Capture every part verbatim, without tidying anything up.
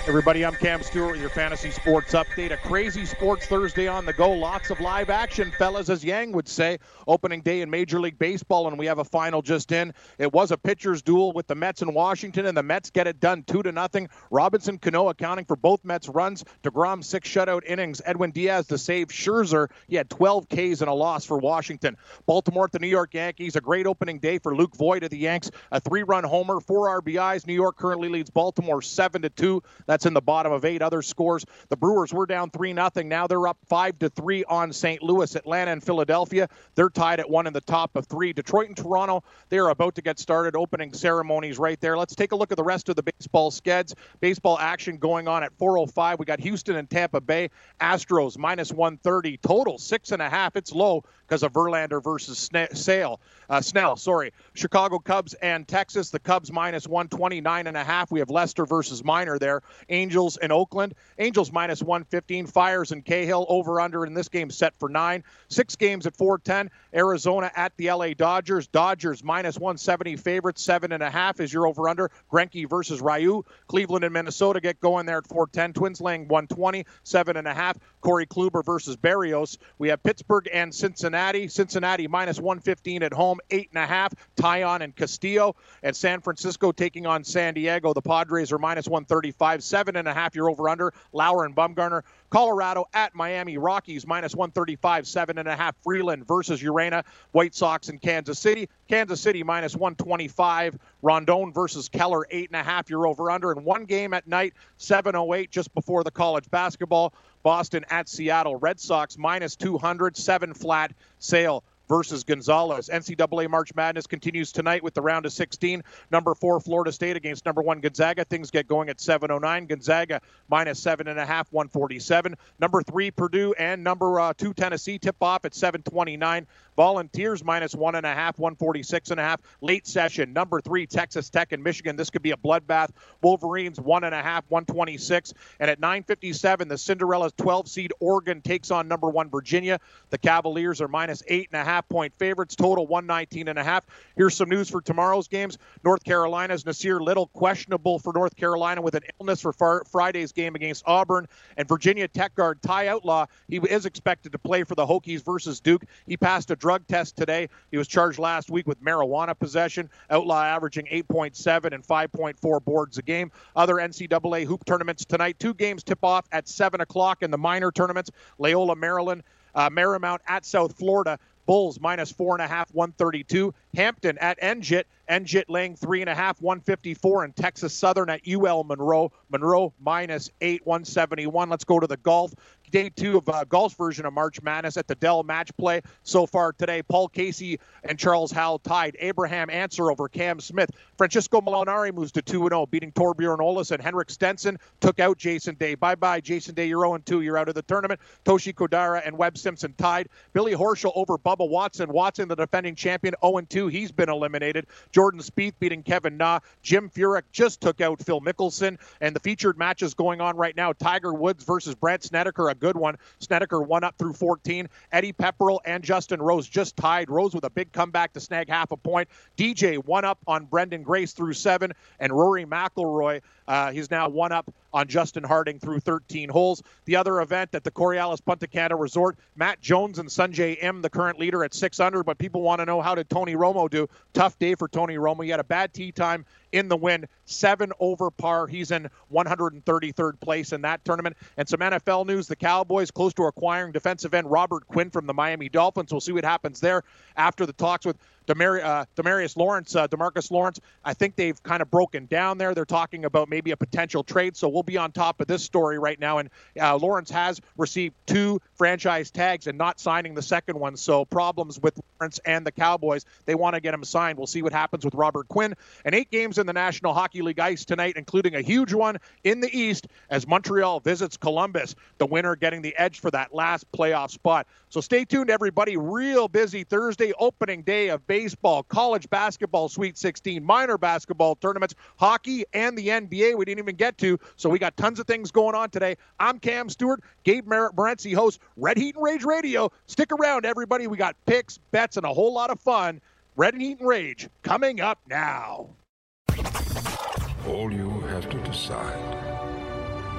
Everybody, I'm Cam Stewart with your Fantasy Sports Update. A crazy Sports Thursday on the go. Lots of live action, fellas, as Yang would say. Opening day in Major League Baseball, and we have a final just in. It was a pitcher's duel with the Mets and Washington, and the Mets get it done two to nothing. Robinson Cano accounting for both Mets runs. DeGrom, six shutout innings. Edwin Diaz to save Scherzer. He had twelve Ks and a loss for Washington. Baltimore at the New York Yankees. A great opening day for Luke Voigt of the Yanks. A three-run homer, four R B Is. New York currently leads Baltimore seven to two. That's in the bottom of eight. Other scores, the Brewers were down three nothing. Now they're up five to three on Saint Louis. Atlanta and Philadelphia, they're tied at one in the top of three. Detroit and Toronto, they are about to get started. Opening ceremonies right there. Let's take a look at the rest of the baseball skeds. Baseball action going on at four oh five. We got Houston and Tampa Bay. Astros minus one thirty. Total six and a half. It's low because of Verlander versus Sne- Sale. Uh, Snell, sorry. Chicago Cubs and Texas. The Cubs minus one twenty-nine and a half. We have Lester versus Minor there. Angels in Oakland. Angels minus one fifteen. Fires and Cahill over under in this game set for nine. Six games at four ten. Arizona at the L A Dodgers. Dodgers minus one seventy favorites. Seven and a half is your over under. Greinke versus Ryu. Cleveland and Minnesota get going there at four ten. Twins laying one twenty. Seven and a half. Corey Kluber versus Berrios. We have Pittsburgh and Cincinnati. Cincinnati minus one fifteen at home. Eight and a half. Tyon and Castillo. And San Francisco taking on San Diego. The Padres are minus one thirty-five. Seven and a half your over under. Lauer and Bumgarner. Colorado at Miami. Rockies minus one thirty-five. Seven and a half. Freeland versus Urena. White Sox and Kansas City. Kansas City minus one twenty-five. Rondon versus Keller. Eight and a half your over under. And one game at night. seven oh eight just before the college basketball. Boston at Seattle. Red Sox minus two hundred. Seven flat. Sale versus Gonzalez. N C double A March Madness continues tonight with the round of sixteen. Number four, Florida State against number one, Gonzaga. Things get going at seven oh nine. Gonzaga minus seven and a half, one forty-seven. Number three, Purdue, and number uh, two, Tennessee tip off at seven twenty-nine. Volunteers minus one and a half, one forty-six and a half. Late session, number three, Texas Tech and Michigan. This could be a bloodbath. Wolverines one and a half, one twenty-six. And at nine fifty-seven, the Cinderella twelve seed Oregon takes on number one, Virginia. The Cavaliers are minus eight and a half point favorites. Total one nineteen and a half. Here's some news for tomorrow's games. North Carolina's Nasir Little questionable for North Carolina with an illness for far- Friday's game against Auburn. And Virginia Tech guard Ty Outlaw, he is expected to play for the Hokies versus Duke. He passed a drug test today. He was charged last week with marijuana possession. Outlaw averaging eight point seven and five point four boards a game. Other N C double A hoop tournaments tonight. Two games tip off at seven o'clock in the minor tournaments. Loyola, Maryland, uh, Marymount at South Florida. Bulls minus four and a half, one thirty-two. Hampton at N J I T. N J I T laying three and a half, one fifty-four. And Texas Southern at U L Monroe. Monroe minus eight, one seventy-one. Let's go to the golf. Day two of uh, golf's version of March Madness at the Dell Match Play. So far today, Paul Casey and Charles Howell tied. Abraham Answer over Cam Smith. Francisco Molinari moves to two and oh, beating Torbjorn Olesen. Henrik Stenson took out Jason Day. Bye-bye, Jason Day. You're oh and two. You're out of the tournament. Toshi Kodara and Webb Simpson tied. Billy Horschel over Bubba Watson. Watson, the defending champion, oh and two. He's been eliminated. Jordan Spieth beating Kevin Na. Jim Furyk just took out Phil Mickelson. And the featured matches going on right now, Tiger Woods versus Brant Snedeker, a good one. Snedeker one up through fourteen. Eddie Pepperell and Justin Rose just tied. Rose with a big comeback to snag half a point. D J one up on Brendan Grace through seven. And Rory McIlroy, uh, he's now one up on Justin Harding through thirteen holes. The other event at the Coriolis Punta Cana Resort, Matt Jones and Sungjae M, the current leader at six under, but people want to know, how did Tony Romo do? Tough day for Tony Romo. He had a bad tee time in the win, seven over par. He's in one hundred thirty-third place in that tournament. And some N F L news, the Cowboys close to acquiring defensive end Robert Quinn from the Miami Dolphins. We'll see what happens there after the talks with Demar- uh, Demarius Lawrence, uh, Demarcus Lawrence. I think they've kind of broken down there. They're talking about maybe a potential trade, so we'll be on top of this story right now. And uh, Lawrence has received two franchise tags and not signing the second one, so problems with Lawrence and the Cowboys. They want to get him signed. We'll see what happens with Robert Quinn. And eight games in the National Hockey League ice tonight, including a huge one in the East as Montreal visits Columbus, the winner getting the edge for that last playoff spot. So stay tuned, everybody. Real busy Thursday, opening day of baseball, college basketball, Sweet sixteen, minor basketball tournaments, hockey, and the N B A we didn't even get to. So we got tons of things going on today. I'm Cam Stewart. Gabe Morency hosts Red Heat and Rage Radio. Stick around, everybody. We got picks, bets, and a whole lot of fun. Red Heat and Rage coming up now. All you have to decide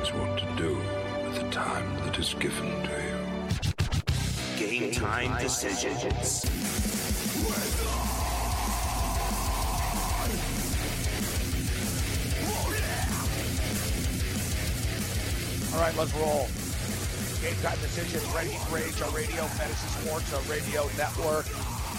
is what to do with the time that is given to you. Game time decisions. All right, let's roll. Game time decisions. Ready Rage, our radio, Fantasy Sports, our radio network,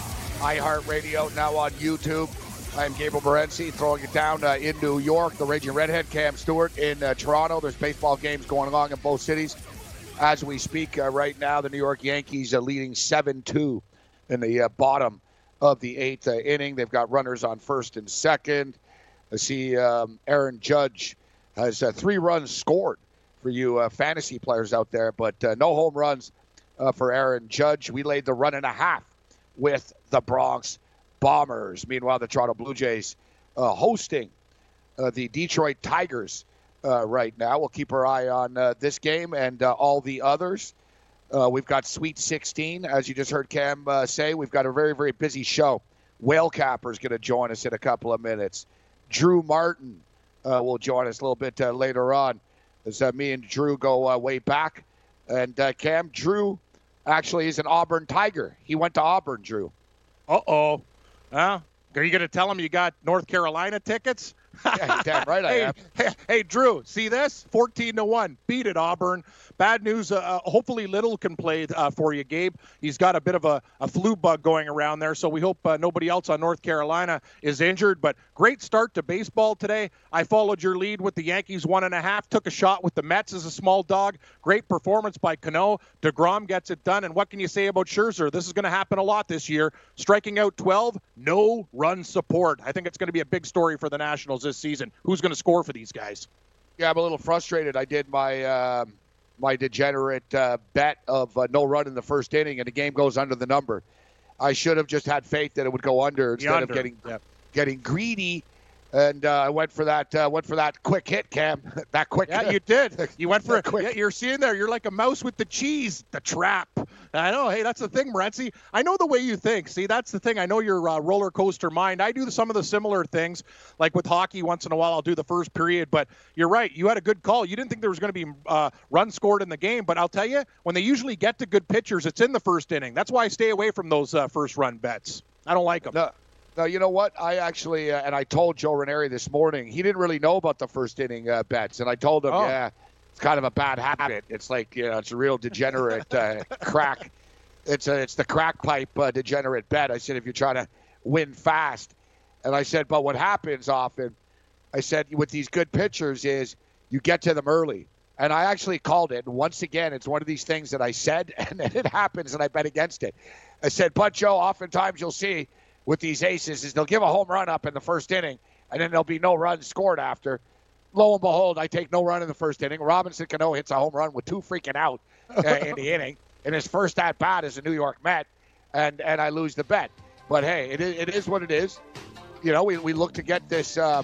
iHeartRadio, now on YouTube. I'm Gabriel Morency, throwing it down uh, in New York. The Raging Redhead, Cam Stewart in uh, Toronto. There's baseball games going on in both cities as we speak. Uh, right now, the New York Yankees are leading seven two in the uh, bottom of the eighth uh, inning. They've got runners on first and second. I see um, Aaron Judge has uh, three runs scored for you uh, fantasy players out there, but uh, no home runs uh, for Aaron Judge. We laid the run and a half with the Bronx Bombers. Meanwhile, the Toronto Blue Jays uh, hosting uh, the Detroit Tigers uh, right now. We'll keep our eye on uh, this game and uh, all the others. Uh, we've got Sweet sixteen, as you just heard Cam uh, say. We've got a very, very busy show. Whale Capper is going to join us in a couple of minutes. Drew Martin uh, will join us a little bit uh, later on, as uh, me and Drew go uh, way back. And uh, Cam, Drew actually is an Auburn Tiger. He went to Auburn, Drew. Uh-oh. Huh? Are you going to tell him you got North Carolina tickets? Yeah, damn right I hey, am. Hey, hey, Drew, see this? fourteen to one. Beat it, Auburn. Bad news. Uh, hopefully Little can play uh, for you, Gabe. He's got a bit of a, a flu bug going around there, so we hope uh, nobody else on North Carolina is injured. But great start to baseball today. I followed your lead with the Yankees one and a half, took a shot with the Mets as a small dog. Great performance by Cano. DeGrom gets it done. And what can you say about Scherzer? This is going to happen a lot this year. Striking out twelve, no run support. I think it's going to be a big story for the Nationals this season. Who's going to score for these guys? Yeah, I'm a little frustrated. I did my uh, my degenerate uh, bet of uh, no run in the first inning, and the game goes under the number. I should have just had faith that it would go under instead under. of getting Yep. getting greedy. And uh, I went for that uh, went for that quick hit, Cam. that quick. Yeah, you did. You went for it. quick. Yeah, you're seeing there. You're like a mouse with the cheese, the trap. I know. Hey, that's the thing, Morency. I know the way you think. See, that's the thing. I know your uh, roller coaster mind. I do some of the similar things. Like with hockey, once in a while, I'll do the first period. But you're right. You had a good call. You didn't think there was going to be uh, runs scored in the game. But I'll tell you, when they usually get to good pitchers, it's in the first inning. That's why I stay away from those uh, first run bets. I don't like them. No. No, you know what? I actually, uh, and I told Joe Ranieri this morning, he didn't really know about the first inning uh, bets. And I told him, oh. yeah, it's kind of a bad habit. It's like, you know, it's a real degenerate uh, crack. It's a, it's the crack pipe uh, degenerate bet. I said, if you're trying to win fast. And I said, but what happens often, I said, with these good pitchers is you get to them early. And I actually called it. And once again, it's one of these things that I said, and then it happens, and I bet against it. I said, but Joe, oftentimes you'll see with these aces is they'll give a home run up in the first inning, and then there'll be no runs scored after. Lo and behold, I take no run in the first inning. Robinson Cano hits a home run with two freaking out uh, in the inning in his first at-bat as a New York Met, and, and I lose the bet. But, hey, it is, it is what it is. You know, we, we look to get this uh,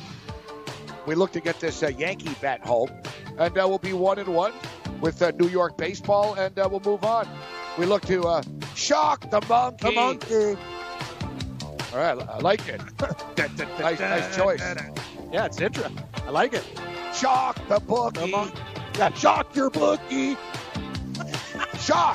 we look to get this uh, Yankee bet home, and uh, we'll be one and one with uh, New York baseball, and uh, we'll move on. We look to uh, shock the monkey. The monkey. All right, I like it. nice, nice choice. Yeah, it's interesting. I like it. Shock the bookie. Mon- yeah, shock your bookie. Shock.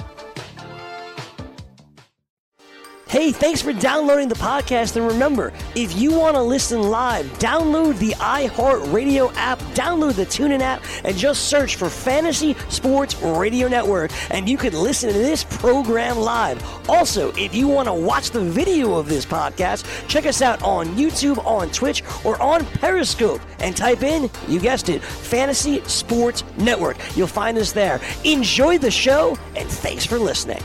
Hey, thanks for downloading the podcast. And remember, if you want to listen live, download the iHeartRadio app, download the TuneIn app, and just search for Fantasy Sports Radio Network, and you can listen to this program live. Also, if you want to watch the video of this podcast, check us out on YouTube, on Twitch, or on Periscope, and type in, you guessed it, Fantasy Sports Network. You'll find us there. Enjoy the show, and thanks for listening.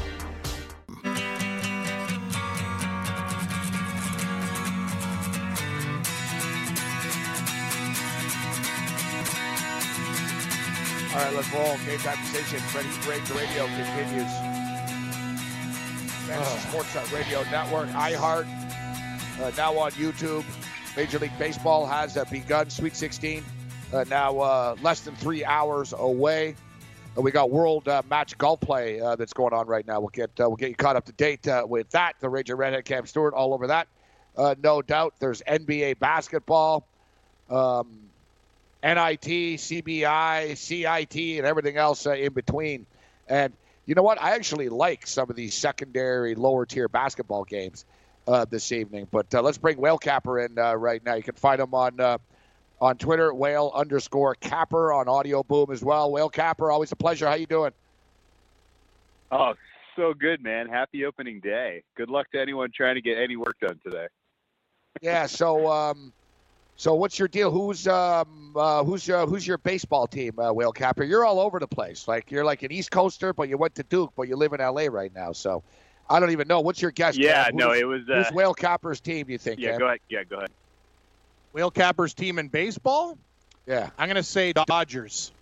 All right, let's roll. Game time decisions. Ready Break the Radio continues. Fantasy Sports Radio Network, iHeart, uh, now on YouTube. Major League Baseball has uh, begun. Sweet sixteen, uh, now uh, less than three hours away. Uh, we got World uh, Match Golf Play uh, that's going on right now. We'll get uh, we'll get you caught up to date uh, with that. The Raging Redhead, Cam Stewart, all over that. Uh, no doubt. There's N B A basketball. Um, N I T, C B I, C I T, and everything else uh, in between. And you know what? I actually like some of these secondary, lower-tier basketball games uh, this evening. But uh, let's bring Whale Capper in uh, right now. You can find him on uh, on Twitter, Whale underscore Capper, on Audio Boom as well. Whale Capper, always a pleasure. How you doing? Oh, so good, man. Happy opening day. Good luck to anyone trying to get any work done today. Yeah, so um, so what's your deal? Who's um, uh, who's uh, who's your baseball team, uh, Whale Capper? You're all over the place. Like you're like an East Coaster, but you went to Duke, but you live in L A right now. So I don't even know. What's your guess? Yeah, Cam? no, Who's, it was. Uh, who's Whale Capper's team? Do you think? Yeah, Cam? go ahead. Yeah, go ahead. Whale Capper's team in baseball? Yeah, I'm going to say Dodgers.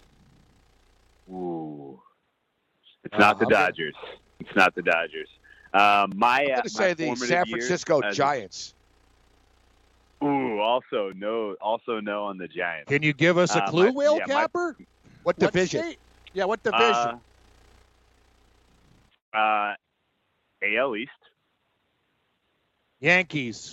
Ooh, it's Uh, not the I'm gonna- Dodgers. It's not the Dodgers. Um, my I'm uh, going to say my the formative San years Francisco as a- Giants. Ooh, also no, also no on the Giants. Can you give us a Uh, clue, my- Whale yeah, my- Capper? What What division? state? Yeah, what division? Uh, uh, A L East. Yankees.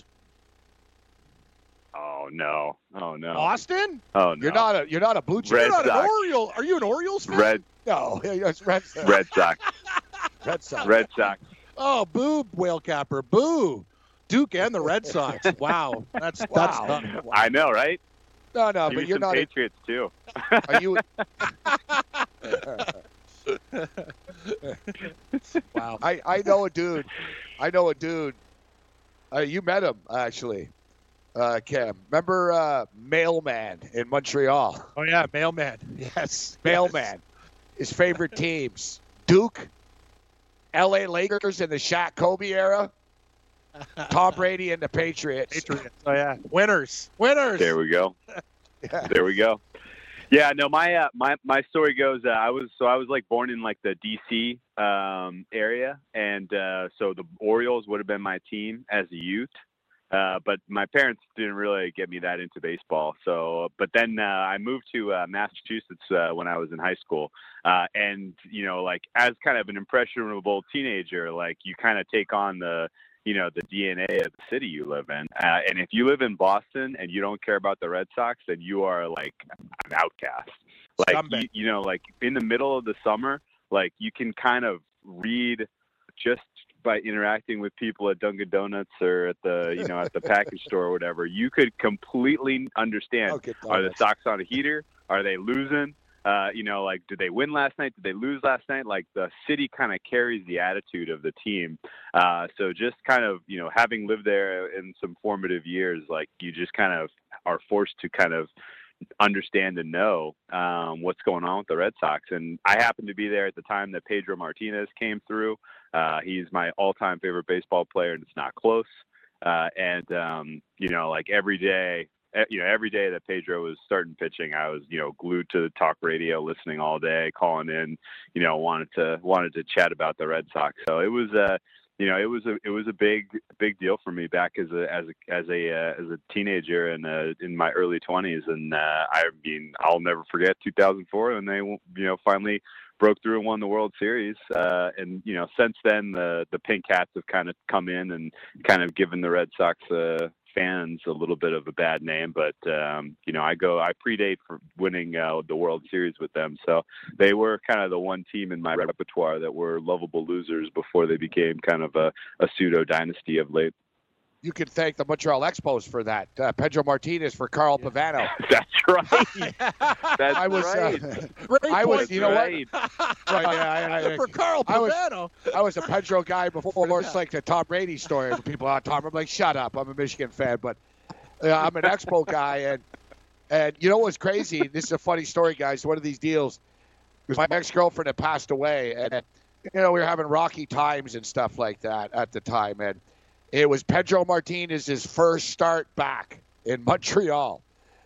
Oh no! Oh no! Boston? Oh no! You're not a you're not a Blue Jay. Red You're not an Sox. Oriole. Are you an Orioles fan? Red No, it's Red Sox. Red Sox. Red Sox. Red Sox. Oh, boo, Whale Capper, boo. Duke and the Red Sox. Wow, that's that's Wow. tough. I know, right? No, no, Maybe but you're some not. A, Patriots too. are you? Wow. I, I know a dude. I know a dude. Uh, you met him actually, uh, Cam. Remember uh, Mailman in Montreal? Oh yeah, mailman. Yes, Mailman. His favorite teams: Duke, L A Lakers in the Shaq Kobe era, Tom Brady and the Patriots. Patriots. Oh yeah, winners, winners. There we go. Yeah. There we go. Yeah, no, my uh, my my story goes. Uh, I was so I was like born in like the D C um, area, and uh, so the Orioles would have been my team as a youth. Uh, but my parents didn't really get me that into baseball. So, but then uh, I moved to uh, Massachusetts uh, when I was in high school, uh, and you know, like as kind of an impressionable teenager, like you kind of take on the you know, the D N A of the city you live in. Uh, and if you live in Boston and you don't care about the Red Sox, then you are like an outcast. Like, you, you know, like in the middle of the summer, like you can kind of read just by interacting with people at Dunkin' Donuts or at the, you know, at the package store or whatever, you could completely understand, Okay, are the Donuts. Sox on a heater? Are they losing? Uh, you know, like, did they win last night? Did they lose last night? Like, the city kind of carries the attitude of the team. Uh, so just kind of, you know, having lived there in some formative years, like, you just kind of are forced to kind of understand and know um, what's going on with the Red Sox. And I happened to be there at the time that Pedro Martinez came through. Uh, he's my all-time favorite baseball player, and it's not close. Uh, and, um, you know, like, every day, you know, every day that Pedro was starting pitching, I was, you know, glued to the talk radio, listening all day, calling in, you know, wanted to, wanted to chat about the Red Sox. So it was, uh, you know, it was a, it was a big, big deal for me back as a, as a, as a, uh, as a teenager and, uh, in my early twenties. And, uh, I mean, I'll never forget two thousand four when they, you know, finally broke through and won the World Series. Uh, and, you know, since then, the, the Pink Hats have kind of come in and kind of given the Red Sox, uh, fans a little bit of a bad name, but um, you know, I go, I predate for winning uh, the World Series with them, so they were kind of the one team in my repertoire that were lovable losers before they became kind of a, a pseudo dynasty of late. You can thank the Montreal Expos for that. Uh, Pedro Martinez for Carl Pavano. That's right. That's I was, right. uh, Great I was, point, you know right. what? Right, yeah, I, I, for Carl I was- Pavano. I was a Pedro guy before. It's like the Tom Brady story. When people are Tom, I'm like, shut up. I'm a Michigan fan, but uh, I'm an Expo guy, and and you know what's crazy? This is a funny story, guys. One of these deals was my ex-girlfriend had passed away, and you know we were having rocky times and stuff like that at the time, and it was Pedro Martinez's first start back in Montreal.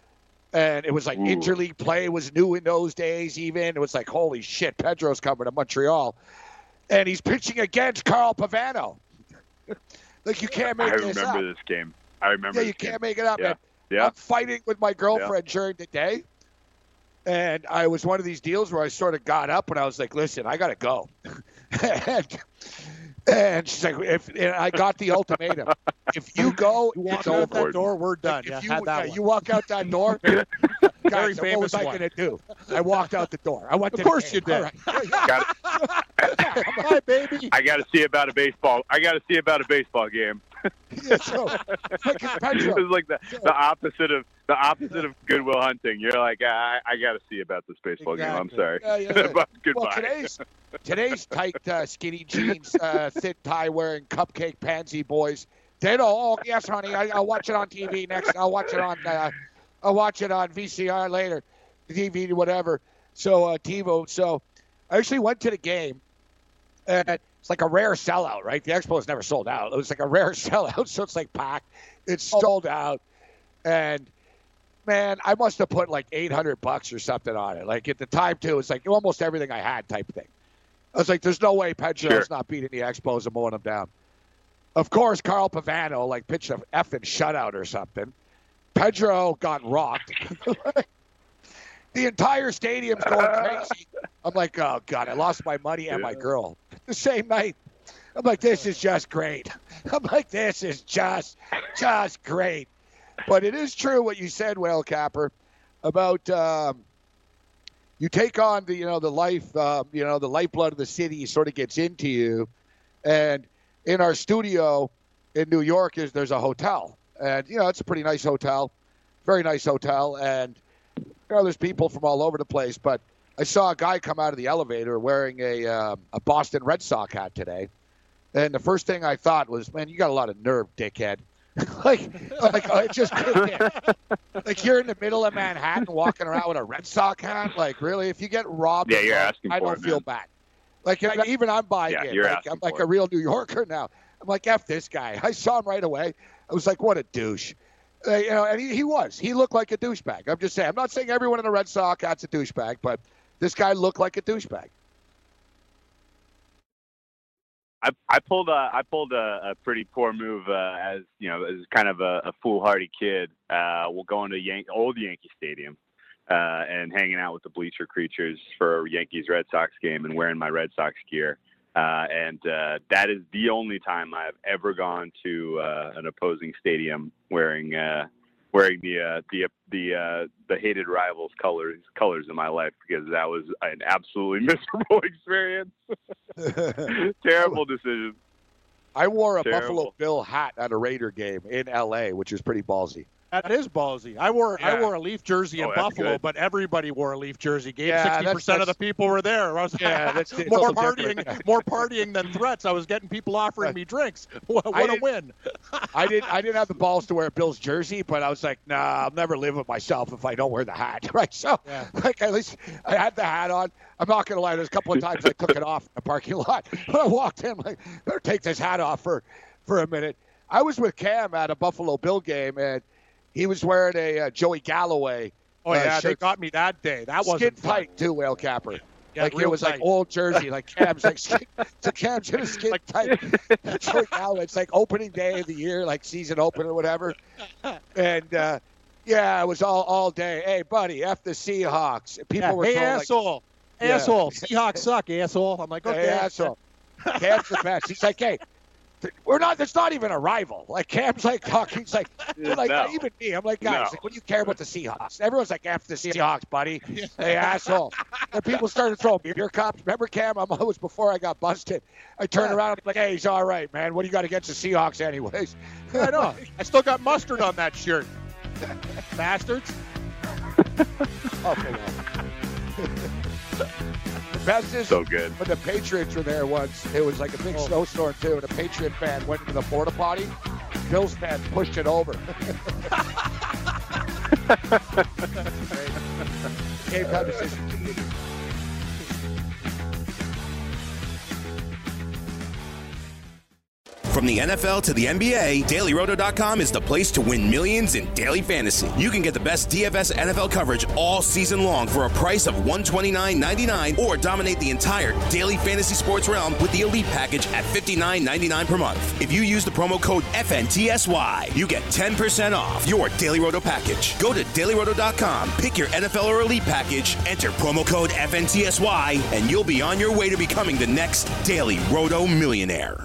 And it was like Ooh. interleague play was new in those days even. It was like, holy shit, Pedro's coming to Montreal. And he's pitching against Carl Pavano. Like, you can't make I this up. remember this game. I remember Yeah, this you game. can't make it up. Yeah. And Yeah. I'm fighting with my girlfriend during the day. And I was one of these deals where I sort of got up and I was like, listen, I got to go. and, and she's like, if and I got the ultimatum. If you go, You walk it's out over. that door, we're done. If yeah, you, had that yeah, one. you walk out that door, Very Guys, famous what was I one. going to do? I walked out the door. I went to Of course the you game. did. All right. Got Hi, baby. I got to see about a baseball. I got to see about a baseball game. Yeah, so, fucking It Pedro. was like the, the opposite of the opposite of Goodwill Hunting. You're like, I, I got to see about this baseball game. I'm Exactly. sorry. Yeah, yeah, yeah. But goodbye. Well, today's today's tight, uh, skinny jeans, uh, thin tie wearing cupcake pansy boys. They know. Oh, yes, honey. I, I'll watch it on T V next. I'll watch it on. Uh, I'll watch it on V C R later, D V D, whatever. So uh, TiVo. So I actually went to the game, and it's like a rare sellout, right? The Expo has never sold out. It was like a rare sellout, so it's like packed. It's sold out, and man, I must have put like eight hundred bucks or something on it. Like at the time too, it's like almost everything I had type thing. I was like, there's no way Pedro's Sure. not beating the Expos and mowing them down. Of course, Carl Pavano like pitched a effing shutout or something. Pedro got rocked. The entire stadium's going crazy. I'm like, oh God, I lost my money and my girl the same night. I'm like, this is just great. I'm like, this is just, just great. But it is true what you said, Whale Capper, about um, you take on the, you know, the life, uh, you know, the lifeblood of the city sort of gets into you. And in our studio in New York is there's a hotel, and you know it's a pretty nice hotel, very nice hotel, and you know there's people from all over the place. But I saw a guy come out of the elevator wearing a um, a Boston Red Sox hat today, and the first thing I thought was, man, you got a lot of nerve, dickhead. like, like I just like you're in the middle of Manhattan walking around with a Red Sox hat. Like, really? If you get robbed, Yeah, you're asking I for don't it, feel man. bad. Like, like even I'm buying Yeah, it. you're Like, asking I'm like for a it. real New Yorker now. I'm like, F this guy. I saw him right away. I was like, what a douche. Uh, you know, and he, he was. He looked like a douchebag. I'm just saying. I'm not saying everyone in the Red Sox hat's a douchebag, but this guy looked like a douchebag. I, I pulled a I pulled a, a pretty poor move uh, as you know as kind of a, a foolhardy kid. Uh, we'll go into Yan- old Yankee Stadium uh, and hanging out with the bleacher creatures for a Yankees Red Sox game and wearing my Red Sox gear. Uh, and uh, that is the only time I've ever gone to uh, an opposing stadium wearing uh, wearing the uh, the the uh, the hated rivals colors colors in my life, because that was an absolutely miserable experience. Terrible decision. I wore a Terrible. Buffalo Bill hat at a Raider game in L A, which is pretty ballsy. That is ballsy. I wore I Yeah. wore a Leaf jersey in Oh, that's Buffalo, good. but everybody wore a Leaf jersey. Game Yeah, sixty that's- percent of the that's- people were there. I was Yeah, that's- it's more also partying, different. more partying than threats. I was getting people offering me drinks. What, I what a didn't- win! I didn't I didn't have the balls to wear Bill's jersey, but I was like, nah, I'll never live with myself if I don't wear the hat. Right. So Yeah. like at least I had the hat on. I'm not gonna lie, there's a couple of times I took it off in the parking lot. But I walked in like, better take this hat off for, for a minute. I was with Cam at a Buffalo Bill game, and he was wearing a uh, Joey Galloway. Oh uh, yeah, they shirt. got me that day. That Skin wasn't fun. tight too, Whale Capper. Yeah, like it real was tight. like old jersey, like Cam's like skin, so Cam's in a skin Like- tight. Joey Galloway. It's like opening day of the year, like season opener or whatever. And uh, yeah, it was all all day. Hey, buddy, F the Seahawks. And people Yeah, were hey, throwing, like, asshole, Yeah. asshole. Seahawks suck, asshole. I'm like, okay, hey, asshole. Cam's the best. He's like, hey, th- we're not. There's not even a rival. Like Cam's like talking. He's like, we're like No. even me. I'm like, guys, No. like, what do you care about the Seahawks? Everyone's like, F the Seahawks, buddy. Hey, asshole. And people started throwing beer cups. Remember, Cam? I'm, it was before I got busted. I turned around. I'm like, hey, he's all right, man. What do you got against the Seahawks, anyways? I know. I still got mustard on that shirt. Bastards. Oh, come on. The best is So good. when the Patriots were there once, it was like a big snowstorm too, and a Patriot fan went into the porta potty. Bills fan pushed it over. Game time decision. From the N F L to the N B A, Daily Roto dot com is the place to win millions in daily fantasy. You can get the best D F S N F L coverage all season long for a price of one hundred twenty-nine ninety-nine, or dominate the entire daily fantasy sports realm with the Elite package at fifty-nine ninety-nine per month. If you use the promo code F N T S Y, you get ten percent off your Daily Roto package. Go to Daily Roto dot com, pick your N F L or Elite package, enter promo code F N T S Y, and you'll be on your way to becoming the next Daily Roto millionaire.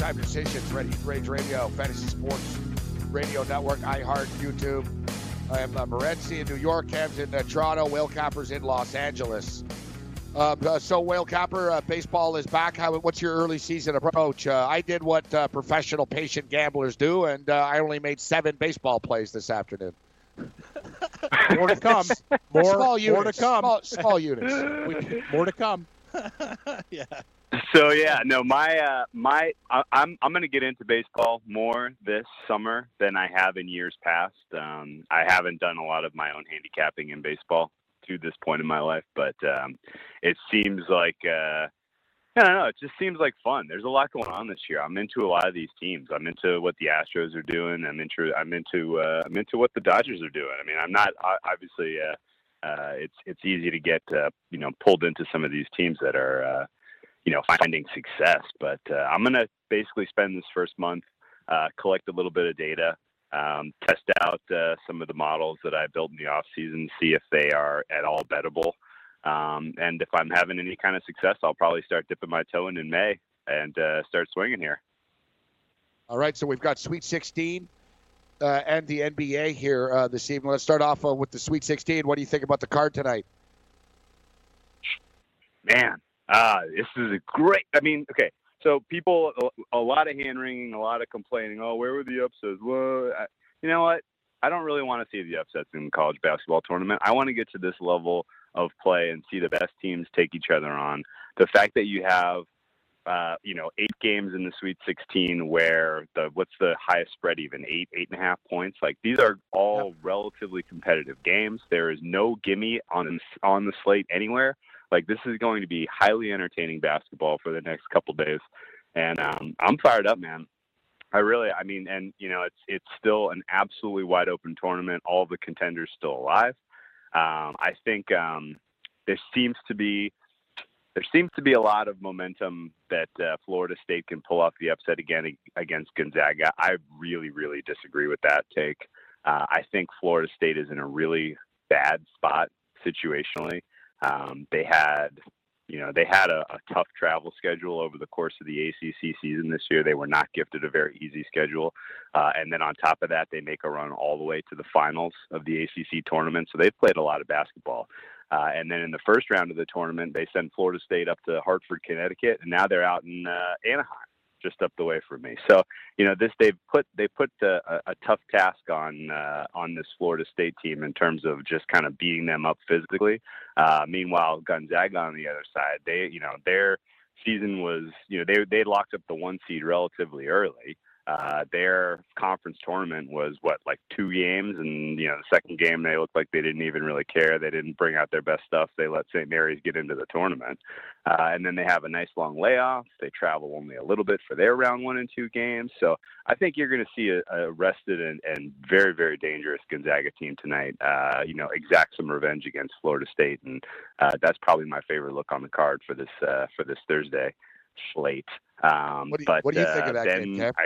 Time Decisions, Ready Rage Radio, Fantasy Sports Radio Network, iHeart, YouTube. I am uh, Morency in New York, Cam's in uh, Toronto, Whale Capper's in Los Angeles. Uh, uh, so, Whale Capper, uh, baseball is back. How, what's your early season approach? Uh, I did what uh, professional patient gamblers do, and uh, I only made seven baseball plays this afternoon. More to come. More, small units. more to come. Small, small units. We, more to come. Yeah. So yeah, no, my uh, my I, I'm I'm going to get into baseball more this summer than I have in years past. Um, I haven't done a lot of my own handicapping in baseball to this point in my life, but um, it seems like uh, I don't know. It just seems like fun. There's a lot going on this year. I'm into a lot of these teams. I'm into what the Astros are doing. I'm into I'm into uh, I'm into what the Dodgers are doing. I mean, I'm not obviously. Uh, uh, it's it's easy to get uh, you know pulled into some of these teams that are. Uh, you know, finding success. But uh, I'm going to basically spend this first month, uh, collect a little bit of data, um, test out uh, some of the models that I built in the off season, see if they are at all bettable. Um, and if I'm having any kind of success, I'll probably start dipping my toe in in May and uh, start swinging here. All right. So we've got Sweet sixteen uh, and the N B A here uh, this evening. Let's start off uh, with the Sweet sixteen. What do you think about the card tonight? Man. Ah, this is a great, I mean, okay, so people, a, a lot of hand-wringing, a lot of complaining, oh, where were the upsets? Well, I, you know what? I don't really want to see the upsets in the college basketball tournament. I want to get to this level of play and see the best teams take each other on. The fact that you have, uh, you know, eight games in the Sweet sixteen where the, what's the highest spread even, eight, eight and a half points? Like, these are all yep. relatively competitive games. There is no gimme on, on the slate anywhere. Like, this is going to be highly entertaining basketball for the next couple days. And um, I'm fired up, man. I really, I mean, and, you know, it's it's still an absolutely wide open tournament. All the contenders still alive. Um, I think um, there seems to be there seems to be a lot of momentum that uh, Florida State can pull off the upset again against Gonzaga. I really, really disagree with that take. Uh, I think Florida State is in a really bad spot situationally. Um, they had, you know, they had a, a tough travel schedule over the course of the A C C season this year. They were not gifted a very easy schedule. Uh, and then on top of that, they make a run all the way to the finals of the A C C tournament. So they've played a lot of basketball. Uh, and then in the first round of the tournament, they sent Florida State up to Hartford, Connecticut, and now they're out in uh, Anaheim, just up the way from me. So, you know, this they've put they put a, a tough task on uh, on this Florida State team in terms of just kind of beating them up physically. Uh, meanwhile, Gonzaga on the other side, they you know their season was you know they they locked up the one seed relatively early. Uh, their conference tournament was what, like two games, and you know the second game they looked like they didn't even really care. They didn't bring out their best stuff. They let Saint Mary's get into the tournament, uh, and then they have a nice long layoff. They travel only a little bit for their round one and two games. So I think you're going to see a, a rested and, and very very dangerous Gonzaga team tonight. Uh, you know, exact some revenge against Florida State, and uh, that's probably my favorite look on the card for this uh, for this Thursday slate. Um, what do you, but what do you uh, think of that then game, Kev? I,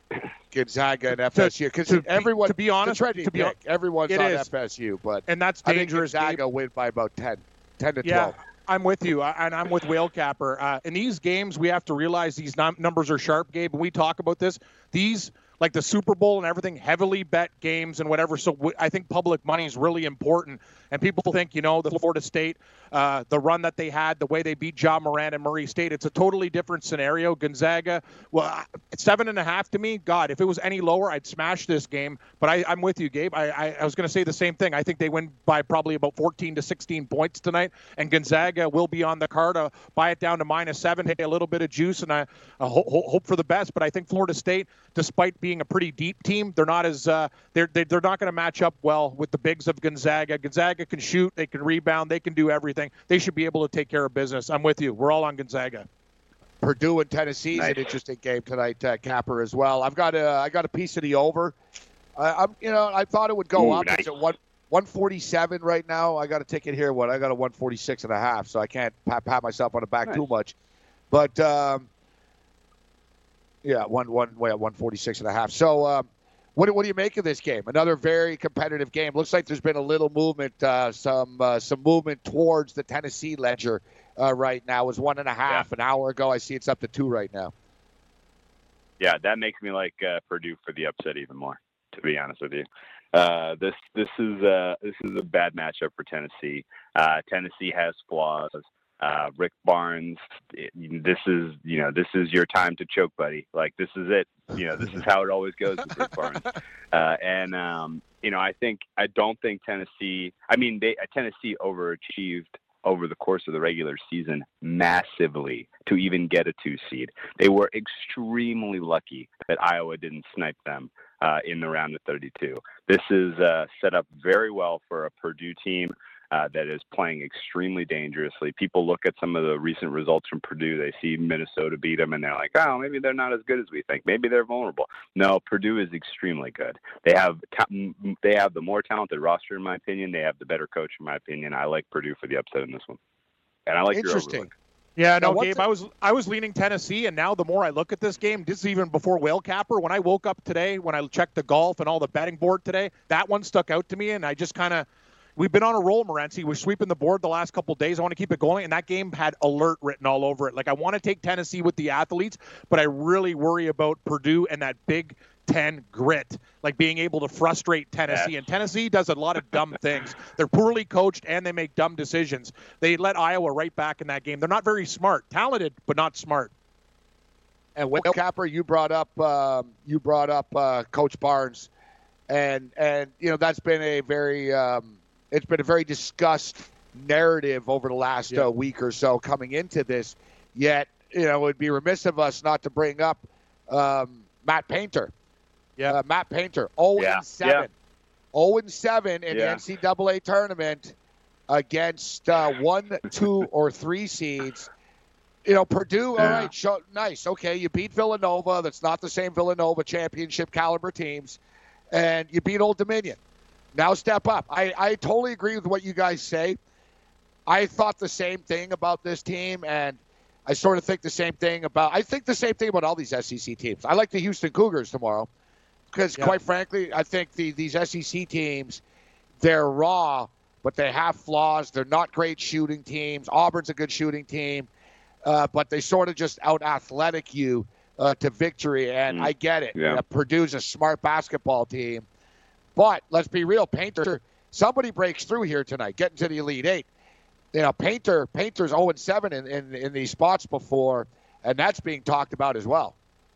Gonzaga and F S U, because everyone, to be honest, to be pick. everyone's on is. F S U, but and that's dangerous. I think Gonzaga win by about ten, ten to yeah, twelve. I'm with you, and I'm with Whale Capper. Uh, in these games, we have to realize these num- numbers are sharp, Gabe. When we talk about this, these like the Super Bowl and everything, heavily bet games and whatever. So w- I think public money is really important. And people think, you know, the Florida State, uh, the run that they had, the way they beat Ja Morant and Murray State, it's a totally different scenario. Gonzaga, well, seven and a half to me, God, if it was any lower, I'd smash this game. But I, I'm with you, Gabe. I, I, I was going to say the same thing. I think they win by probably about fourteen to sixteen points tonight. And Gonzaga will be on the card. Uh, buy it down to minus seven, hey, a little bit of juice, and I uh, ho- ho- hope for the best. But I think Florida State, despite being a pretty deep team, they're not as uh, they're they're not going to match up well with the bigs of Gonzaga. Gonzaga can shoot, they can rebound, they can do everything. They should be able to take care of business. I'm with you. We're all on Gonzaga. Purdue and Tennessee is nice. An interesting game tonight, uh, Capper, as well. I've got a I got a piece of the over. Uh, I'm you know I thought it would go Ooh, up. nice. It's at one one forty-seven right now. I got a ticket here. What I got a one forty-six and a half, so I can't pat, pat myself on the back nice. Too much. But um, yeah, one one way at one forty-six and a half. So. Um, What, what do you make of this game? Another very competitive game. Looks like there's been a little movement, uh, some uh, some movement towards the Tennessee ledger uh, right now. It was one and a half yeah. an hour ago. I see it's up to two right now. yeah, that makes me like uh, Purdue for the upset even more, to be honest with you. Uh, this this is uh, this is a bad matchup for Tennessee. Uh, Tennessee has flaws. Uh, Rick Barnes, it, this is you know this is your time to choke, buddy. Like this is it. You know this is how it always goes with Rick Barnes. Uh, and um, you know I think I don't think Tennessee. I mean they Tennessee overachieved over the course of the regular season massively to even get a two seed. They were extremely lucky that Iowa didn't snipe them uh, in the round of thirty-two. This is uh, set up very well for a Purdue team uh, that is playing extremely dangerously. People look at some of the recent results from Purdue. They see Minnesota beat them, and they're like, oh, maybe they're not as good as we think. Maybe they're vulnerable. No, Purdue is extremely good. They have ta- they have the more talented roster, in my opinion. They have the better coach, in my opinion. I like Purdue for the upset in this one. And I like your overlook. Yeah, no, now, Gabe, the- I was I was leaning Tennessee, and now the more I look at this game, this is even before Whale Capper. When I woke up today, when I checked the golf and all the betting board today, that one stuck out to me, and I just kind of, we've been on a roll, Morency. We're sweeping the board the last couple of days. I want to keep it going, and that game had alert written all over it. Like, I want to take Tennessee with the athletes, but I really worry about Purdue and that Big Ten grit, like being able to frustrate Tennessee. Yeah. And Tennessee does a lot of dumb things. They're poorly coached, and they make dumb decisions. They let Iowa right back in that game. They're not very smart. Talented, but not smart. And Will Capper, you brought up um, you brought up uh, Coach Barnes, and and you know that's been a very um, it's been a very discussed narrative over the last Yeah. uh, week or so coming into this. Yet you know it would be remiss of us not to bring up um, Matt Painter. Yeah, uh, Matt Painter, zero Yeah. and seven, zero and seven in the Yeah. N C double A tournament against uh, one, two, or three seeds. You know, Purdue, all Yeah. right, show, nice. Okay, you beat Villanova. That's not the same Villanova championship caliber teams. And you beat Old Dominion. Now step up. I, I totally agree with what you guys say. I thought the same thing about this team, and I sort of think the same thing about – I think the same thing about all these S E C teams. I like the Houston Cougars tomorrow because, Yeah. quite frankly, I think the, these S E C teams, they're raw, but they have flaws. They're not great shooting teams. Auburn's a good shooting team. Uh, but they sort of just out-athletic you uh, to victory, and Mm. I get it. Yeah. Uh, Purdue's a smart basketball team. But let's be real, Painter, somebody breaks through here tonight, getting to the Elite Eight. You know, Painter, Painter's zero and seven in, in, in these spots before, and that's being talked about as well.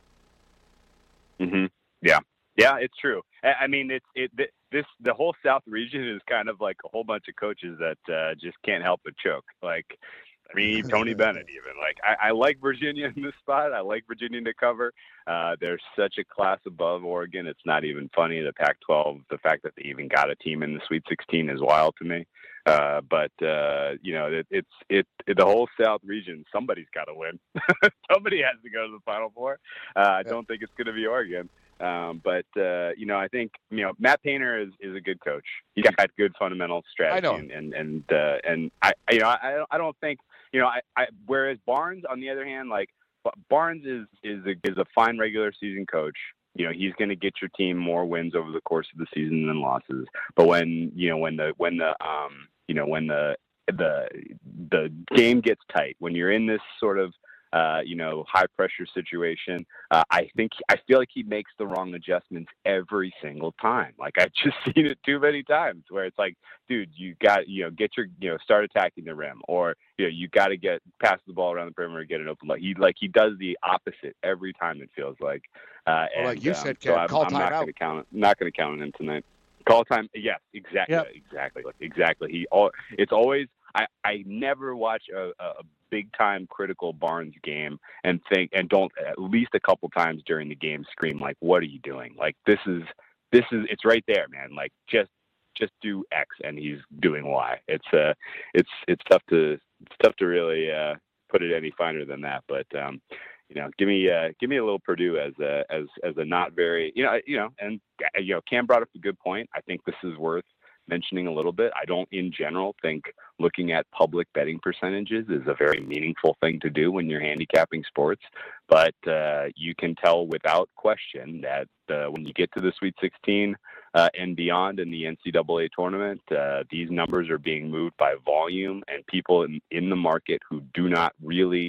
Mm-hmm. Yeah, yeah, it's true. I, I mean, it's it th- this the whole South region is kind of like a whole bunch of coaches that uh, just can't help but choke. Like, I mean, Tony Bennett even. Like, I, I like Virginia in this spot. I like Virginia to cover. Uh, they're such a class above Oregon. It's not even funny. The Pac twelve, the fact that they even got a team in the Sweet sixteen is wild to me. Uh, but uh, you know, it, it's it, it the whole South region. Somebody's got to win. Somebody has to go to the Final Four. Uh, I don't think it's going to be Oregon. Um, but uh, you know, I think you know Matt Painter is, is a good coach. He's got good fundamental strategy, I know. and and and, uh, and I you know I I don't think you know I, I whereas Barnes on the other hand, like Barnes is is a, is a fine regular season coach. You know, he's going to get your team more wins over the course of the season than losses. But when you know when the when the um you know when the the the game gets tight, when you're in this sort of Uh, you know, high pressure situation. Uh, I think I feel like he makes the wrong adjustments every single time. Like I've just seen it too many times where it's like, dude, you got, you know, get your, you know, start attacking the rim, or you know, you got to get pass the ball around the perimeter, get an open look. He like he does the opposite every time. It feels like. Uh, Well, and, like you um, said, so Ken, I'm, call I'm not timeout. going to count. Not going to count on him tonight. Call time. Yes, exactly, Yep. exactly, like, exactly. He. All, it's always. I, I never watch a, a big time critical Barnes game and think and don't at least a couple times during the game scream like, what are you doing? Like this is this is it's right there, man. Like just just do X and he's doing Y. It's uh it's it's tough to it's tough to really uh put it any finer than that. But um you know, give me uh give me a little Purdue as a as as a not very you know you know and you know Cam brought up a good point. I think this is worth mentioning a little bit. I don't in general think looking at public betting percentages is a very meaningful thing to do when you're handicapping sports, but uh, you can tell without question that uh, when you get to the Sweet sixteen uh, and beyond in the N C double A tournament, uh, these numbers are being moved by volume and people in, in the market who do not really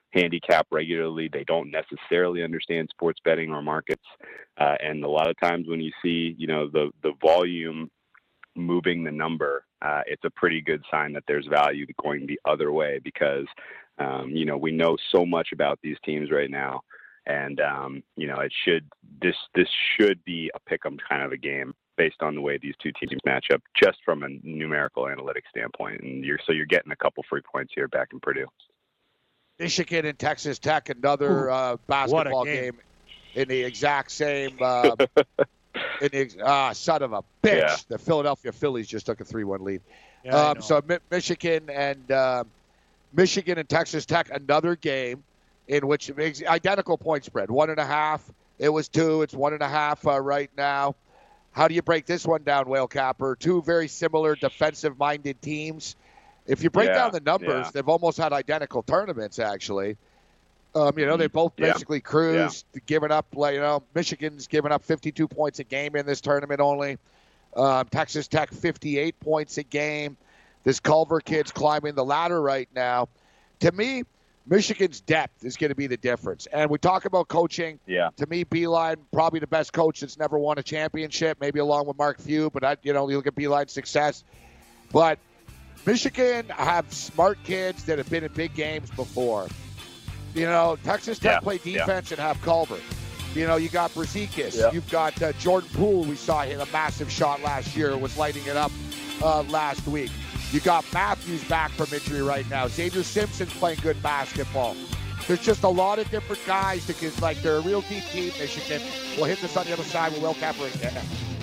handicap regularly. They don't necessarily understand sports betting or markets. Uh, and a lot of times when you see, you know, the, the volume moving the number, uh, it's a pretty good sign that there's value going the other way because, um, you know, we know so much about these teams right now. And, um, you know, it should, this, this should be a pick 'em kind of a game based on the way these two teams match up, just from a numerical analytics standpoint. And you're, so you're getting a couple free points here back in Purdue. Michigan and Texas Tech, another uh, basketball game. game in the exact same, uh, in the, ah, son of a bitch. Yeah. The Philadelphia Phillies just took a three one lead. Yeah, um, so Mi- Michigan and uh, Michigan and Texas Tech, another game in which it makes identical point spread, one and a half. It was two. It's one and a half uh, right now. How do you break this one down, Whale Capper? Two very similar defensive-minded teams. If you break Yeah, down the numbers, yeah. they've almost had identical tournaments, actually. Um, you know, they both Yeah, basically cruised, giving up, like, you know, Michigan's giving up fifty-two points a game in this tournament only. Um, Texas Tech, fifty-eight points a game. This Culver kid's climbing the ladder right now. To me, Michigan's depth is going to be the difference. And we talk about coaching. Yeah. To me, Beilein, probably the best coach that's never won a championship, maybe along with Mark Few, but, I, you know, you look at Beilein's success. But Michigan have smart kids that have been in big games before. You know, Texas Tech Yeah, play yeah. defense and have Culver. You know, you got Brzezikis. Yeah. You've got uh, Jordan Poole. We saw hit a massive shot last year. Was lighting it up uh, last week. You got Matthews back from injury right now. Xavier Simpson's playing good basketball. There's just a lot of different guys that can, like, they're a real deep team, Michigan. We'll hit this on the other side with Will Capper again.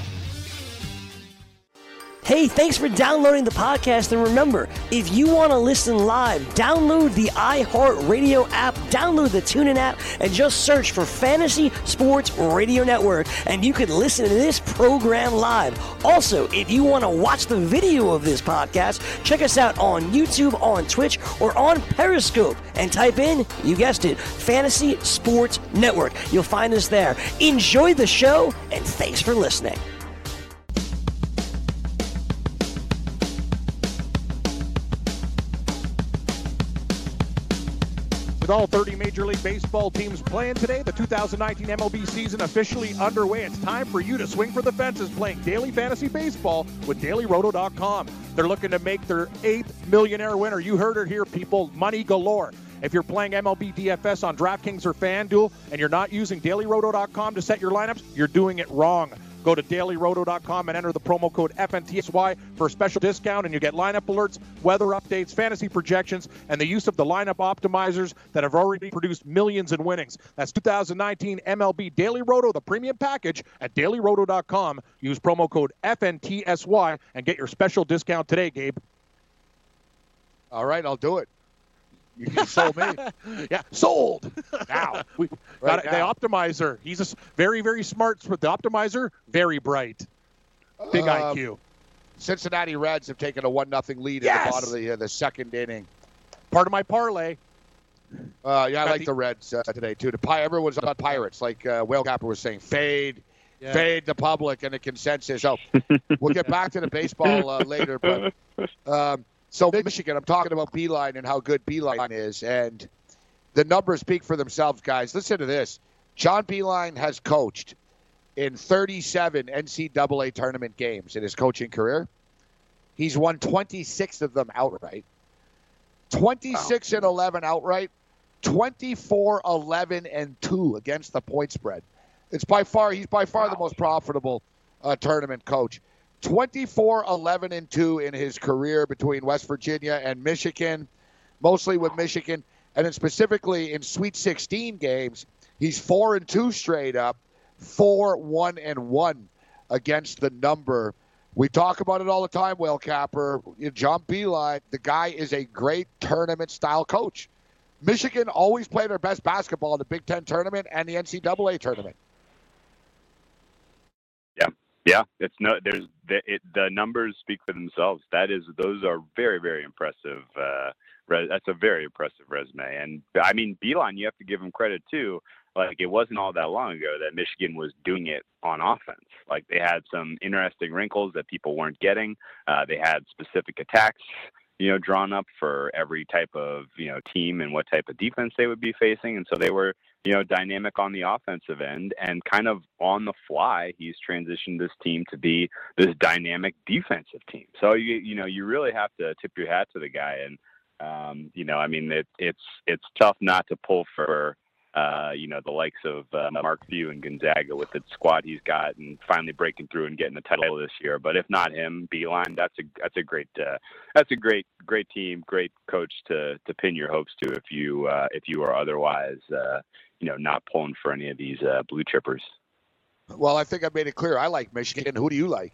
Hey, thanks for downloading the podcast. And remember, if you want to listen live, download the iHeartRadio app, download the TuneIn app, and just search for Fantasy Sports Radio Network, and you can listen to this program live. Also, if you want to watch the video of this podcast, check us out on YouTube, on Twitch, or on Periscope, and type in, you guessed it, Fantasy Sports Network. You'll find us there. Enjoy the show, and thanks for listening. With all thirty Major League Baseball teams playing today, the two thousand nineteen M L B season officially underway. It's time for you to swing for the fences playing daily fantasy baseball with Daily Roto dot com. They're looking to make their eighth millionaire winner. You heard it here, people. Money galore. If you're playing M L B D F S on DraftKings or FanDuel and you're not using Daily Roto dot com to set your lineups, you're doing it wrong. Go to Daily Roto dot com and enter the promo code F N T S Y for a special discount, and you get lineup alerts, weather updates, fantasy projections, and the use of the lineup optimizers that have already produced millions in winnings. That's two thousand nineteen M L B Daily Roto, the premium package at Daily Roto dot com. Use promo code F N T S Y and get your special discount today, Gabe. All right, I'll do it. You, you sold me. Yeah, sold. Now we Right got now. the optimizer. He's a s- very, very smart. The optimizer, very bright, big Um, I Q. Cincinnati Reds have taken a one nothing lead Yes! at the bottom of the, uh, the second inning. Part of my parlay. Uh, yeah, I Got like the- the Reds uh, today, too. The Pi- Everyone's on Pirates, like uh, Whale Capper was saying. Fade. Yeah. Fade the public and the consensus. So we'll get back to the baseball uh, later. But um, so Michigan, I'm talking about Beilein and how good Beilein is. And the numbers speak for themselves, guys. Listen to this. John Beilein has coached in thirty-seven N C double A tournament games in his coaching career. He's won twenty-six of them outright. twenty-six and eleven outright. twenty-four, eleven, and two against the point spread. It's by far, he's by far the most profitable uh, tournament coach. twenty-four, eleven, and two in his career between West Virginia and Michigan, mostly with Michigan. And then specifically in Sweet sixteen games, he's four and two straight up, four, one, and one against the number. We talk about it all the time, Whale Capper. John Beilein, the guy is a great tournament-style coach. Michigan always play their best basketball in the Big Ten tournament and the N C double A tournament. Yeah, yeah. It's no. There's the, it, the numbers speak for themselves. That is, those are very, very impressive. Uh, re, that's a very impressive resume. And I mean, Beilein, you have to give him credit too. Like, it wasn't all that long ago that Michigan was doing it on offense. Like, they had some interesting wrinkles that people weren't getting. Uh, they had specific attacks. you know, drawn up for every type of, you know, team and what type of defense they would be facing. And so they were, you know, dynamic on the offensive end, and kind of on the fly, he's transitioned this team to be this dynamic defensive team. So, you, you know, you really have to tip your hat to the guy. And, um, you know, I mean, it, it's, it's tough not to pull for, Uh, you know, the likes of uh, Mark Few and Gonzaga with the squad he's got, and finally breaking through and getting the title this year. But if not him, Beeline, that's a that's a great uh, that's a great great team, great coach to to pin your hopes to if you uh, if you are otherwise uh, you know, not pulling for any of these uh, blue chippers. Well, I think I made it clear. I like Michigan. Who do you like?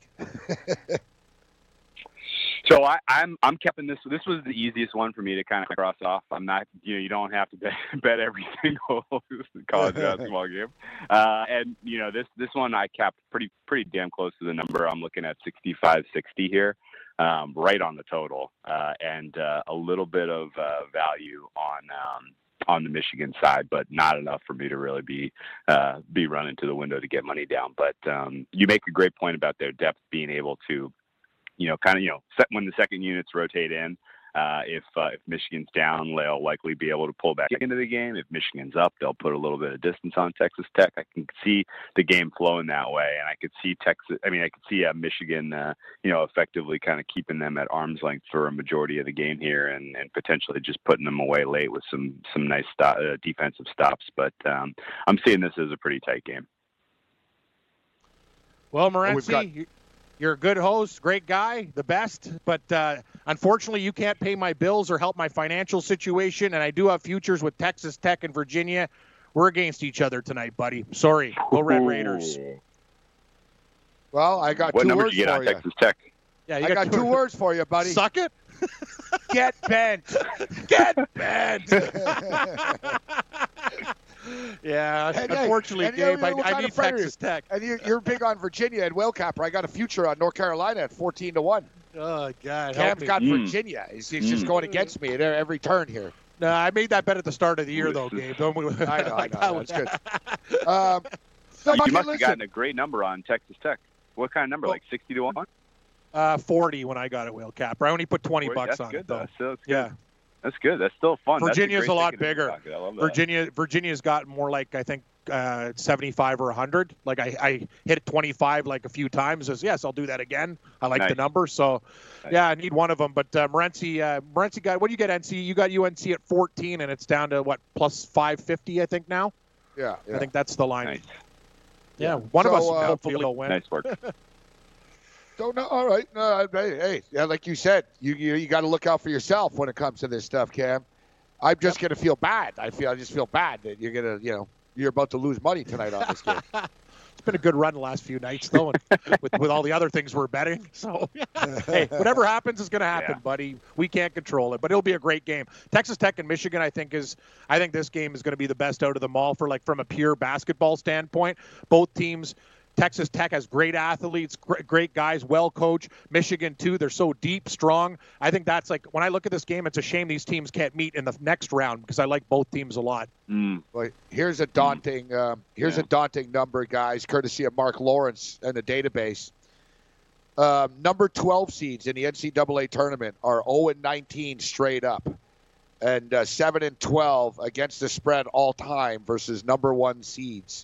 So I, I'm I'm keeping this. This was the easiest one for me to kind of cross off. I'm not, you know, you don't have to bet, bet every single college basketball game. Uh, and you know, this this one I capped pretty pretty damn close to the number. I'm looking at sixty-five sixty here, um, right on the total, uh, and uh, a little bit of uh, value on um, on the Michigan side, but not enough for me to really be uh, be running to the window to get money down. But um, you make a great point about their depth being able to, you know, kind of, you know, set when the second units rotate in, uh, if, uh, if Michigan's down, they'll likely be able to pull back into the game. If Michigan's up, they'll put a little bit of distance on Texas Tech. I can see the game flowing that way. And I could see Texas, I mean, I could see uh, Michigan, uh, you know, effectively kind of keeping them at arm's length for a majority of the game here, and, and potentially just putting them away late with some, some nice stop, uh, defensive stops. But um, I'm seeing this as a pretty tight game. Well, Morency, you're a good host, great guy, the best, but uh, unfortunately you can't pay my bills or help my financial situation, and I do have futures with Texas Tech and Virginia. We're against each other tonight, buddy. Sorry. Go Red Raiders. Well, I got what two number words did you get for on you. Texas Tech? Yeah, you I got, got two words for you, buddy. Suck it. Get bent. Get bent. Yeah, and, unfortunately, and, Gabe, and, I, I need Texas Tech. And you're, you're big on Virginia and Will Capper. I got a future on North Carolina at fourteen to one. Oh, God. Cam's got Mm. Virginia. He's, he's Mm. just going against me at every turn here. No, I made that bet at the start of the year, though, Gabe. Don't we? I know, I like know. that That's one. good. Um, so, You okay, must have listen. gotten a great number on Texas Tech. What kind of number? Well, like sixty to one? Uh, forty when I got it, Will Capper. I only put twenty bucks That's on good, it, though. though. Still, that's good. Yeah. That's good. That's still fun. Virginia's That's a a, great lot ticket in bigger. the pocket. I love that. Virginia, Virginia's got more like, I think, uh, seventy-five or one hundred. Like, I, I hit twenty-five like a few times. As yes, I'll do that again. I like Nice. the number. So, Nice. yeah, I need one of them. But uh, Morency, uh, Morency got, what do you get, N C? You got U N C at fourteen, and it's down to, what, plus five fifty, I think, now? Yeah, yeah. I think that's the line. Nice. Yeah, one So, of us uh, hopefully will win. Nice work. Don't know. All right. No, hey, hey, yeah, like you said, you you, you got to look out for yourself when it comes to this stuff, Cam. I'm just gonna feel bad. I feel I just feel bad that you're gonna, you know, you're about to lose money tonight on this game. It's been a good run the last few nights, though, and with, with all the other things we're betting. So, hey, whatever happens is going to happen, Yeah. buddy. We can't control it, but it'll be a great game. Texas Tech and Michigan, I think, is I think this game is going to be the best out of them all for like from a pure basketball standpoint. Both teams. Texas Tech has great athletes, great guys, well coached. Michigan, too, they're so deep, strong. I think that's like, when I look at this game, it's a shame these teams can't meet in the next round because I like both teams a lot. Mm. Well, here's a daunting, um, here's Yeah. a daunting number, guys, courtesy of Mark Lawrence and the database. Um, number twelve seeds in the N C double A tournament are oh and nineteen straight up, and uh, seven and twelve against the spread all time versus number one seeds.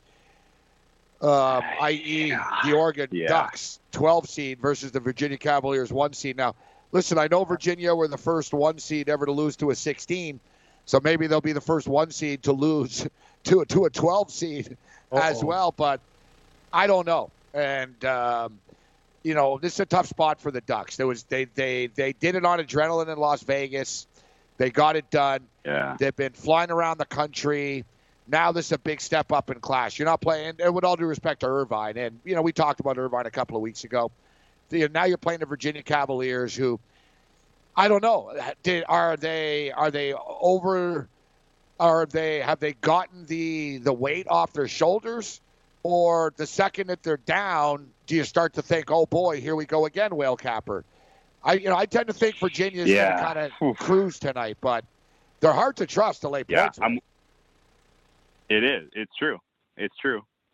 Um, that is, the Oregon Yeah. Ducks, twelve seed versus the Virginia Cavaliers, one seed. Now, listen, I know Virginia were the first one seed ever to lose to a sixteen, so maybe they'll be the first one seed to lose to a, to a twelve seed Uh-oh. as well, but I don't know. And, um, you know, this is a tough spot for the Ducks. There was they, they, they did it on adrenaline in Las Vegas. They got it done. Yeah. They've been flying around the country. Now this is a big step up in class. You're not playing, and with all due respect to Irvine, and, you know, we talked about Irvine a couple of weeks ago. Now you're playing the Virginia Cavaliers, who, I don't know, did, are they are they over, are they, have they gotten the, the weight off their shoulders? Or the second that they're down, do you start to think, oh, boy, here we go again, Whale Capper? I, you know, I tend to think Virginia's Yeah. going to kind of cruise tonight, but they're hard to trust to lay Yeah, points with. I'm, it is. It's true. It's true.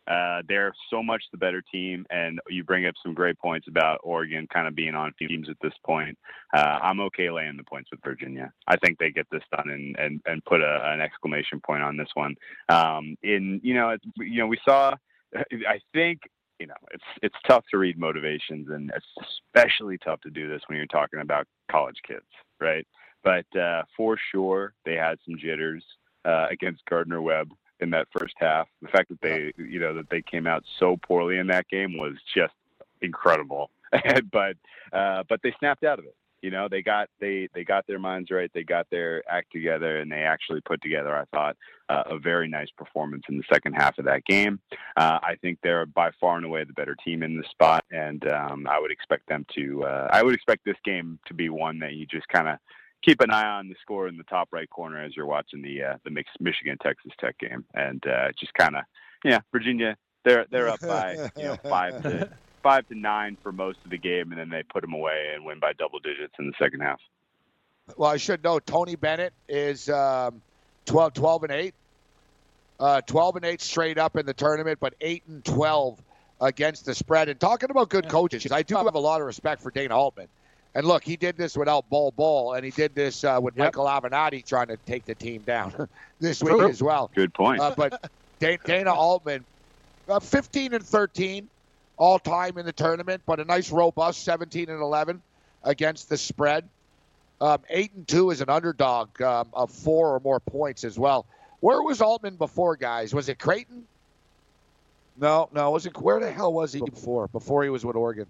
Uh, they're so much the better team, and you bring up some great points about Oregon kind of being on teams at this point. Uh, I'm okay laying the points with Virginia. I think they get this done and and, and put a, an exclamation point on this one. Um, in you know, it's, you know, we saw. I think you know it's it's tough to read motivations, and it's especially tough to do this when you're talking about college kids, right? But uh, for sure, they had some jitters uh, against Gardner-Webb in that first half. The fact that they, you know, that they came out so poorly in that game was just incredible. but uh, but they snapped out of it. You know, they got they they got their minds right. They got their act together, and they actually put together, I thought, uh, a very nice performance in the second half of that game. Uh, I think they're by far and away the better team in this spot, and um, I would expect them to. Uh, I would expect this game to be one that you just kind of keep an eye on the score in the top right corner as you're watching the uh, the Michigan Texas Tech game, and uh, just kind of yeah, Virginia they're they're up by you know five to. five to nine for most of the game, and then they put them away and win by double digits in the second half. Well, I should know Tony Bennett is um, twelve, twelve and eight, uh, twelve and eight straight up in the tournament, but eight and twelve against the spread. And talking about good coaches, I do have a lot of respect for Dana Altman. And look, he did this without Bol Bol, and he did this uh, with yep. Michael Avenatti trying to take the team down this week True. as well. Good point. Uh, but Dana Altman, uh, fifteen and thirteen. All time in the tournament, but a nice robust seventeen and eleven against the spread. Um, eight and two is an underdog um, of four or more points as well. Where was Altman before, guys? Was it Creighton? No, no. Was it? Where the hell was he before? Before he was with Oregon?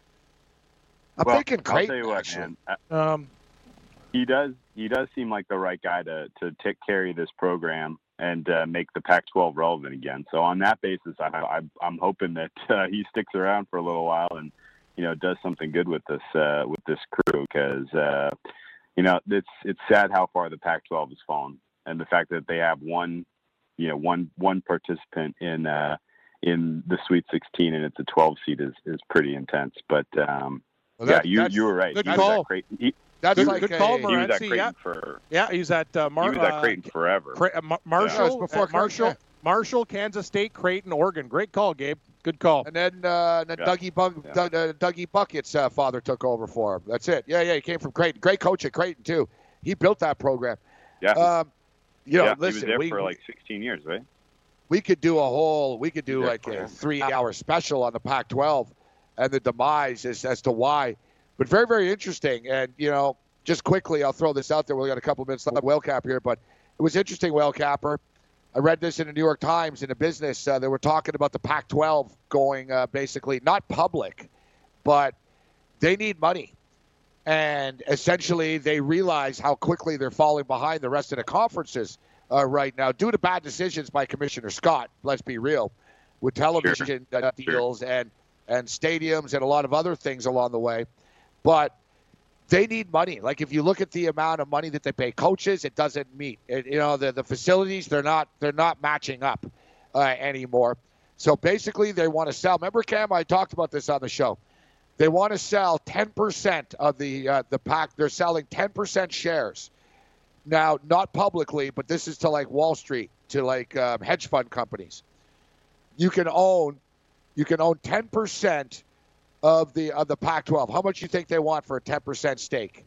I'm well, thinking Creighton. I'll tell you what, actually. man. Um, he does. He does seem like the right guy to to take carry this program and uh, make the Pac twelve relevant again. So on that basis, I, I, I'm hoping that uh, he sticks around for a little while and, you know, does something good with this uh, with this crew because, uh, you know, it's it's sad how far the Pac twelve has fallen, and the fact that they have one, you know, one one participant in uh, in the Sweet sixteen and it's a twelve seed is, is pretty intense. But um, well, that, yeah, you you were right. Good he call. Was at he, That's good, like good a, call, he was at Morency. Creighton Yeah. for. Yeah, he's at uh, Mar- he was at Creighton uh, forever. Cre- uh, Marshall, yeah, before uh, Marshall, yeah. Marshall, Kansas State, Creighton, Oregon. Great call, Gabe. Good call. And then, uh, then Yeah. Dougie, Bug, Yeah. Doug, uh, Dougie Bucket's uh, father took over for him. That's it. Yeah, yeah, he came from Creighton. Great coach at Creighton, too. He built that program. Yeah. Um, you know, yeah, listen, he was there we, for like sixteen years, right? we could do a whole, we could do Yeah. like a three-hour special on the Pac twelve and the demise as, as to why. But very, very interesting. And, you know, just quickly, I'll throw this out there. We've got a couple of minutes left. Whale Cap here, but it was interesting, Whale Capper. I read this in the New York Times in a business. Uh, they were talking about the Pac twelve going uh, basically not public, but they need money. And essentially, they realize how quickly they're falling behind the rest of the conferences uh, right now due to bad decisions by Commissioner Scott, let's be real, with television Sure. uh, deals Sure. and, and stadiums and a lot of other things along the way. But they need money. Like if you look at the amount of money that they pay coaches, it doesn't meet. It, you know, the the facilities they're not they're not matching up uh, anymore. So basically, they want to sell. Remember, Cam, I talked about this on the show. They want to sell ten percent of the uh, the pack. They're selling ten percent shares now, not publicly, but this is to like Wall Street, to like um, hedge fund companies. You can own you can own ten percent. Of the of the Pac twelve. How much do you think they want for a ten percent stake?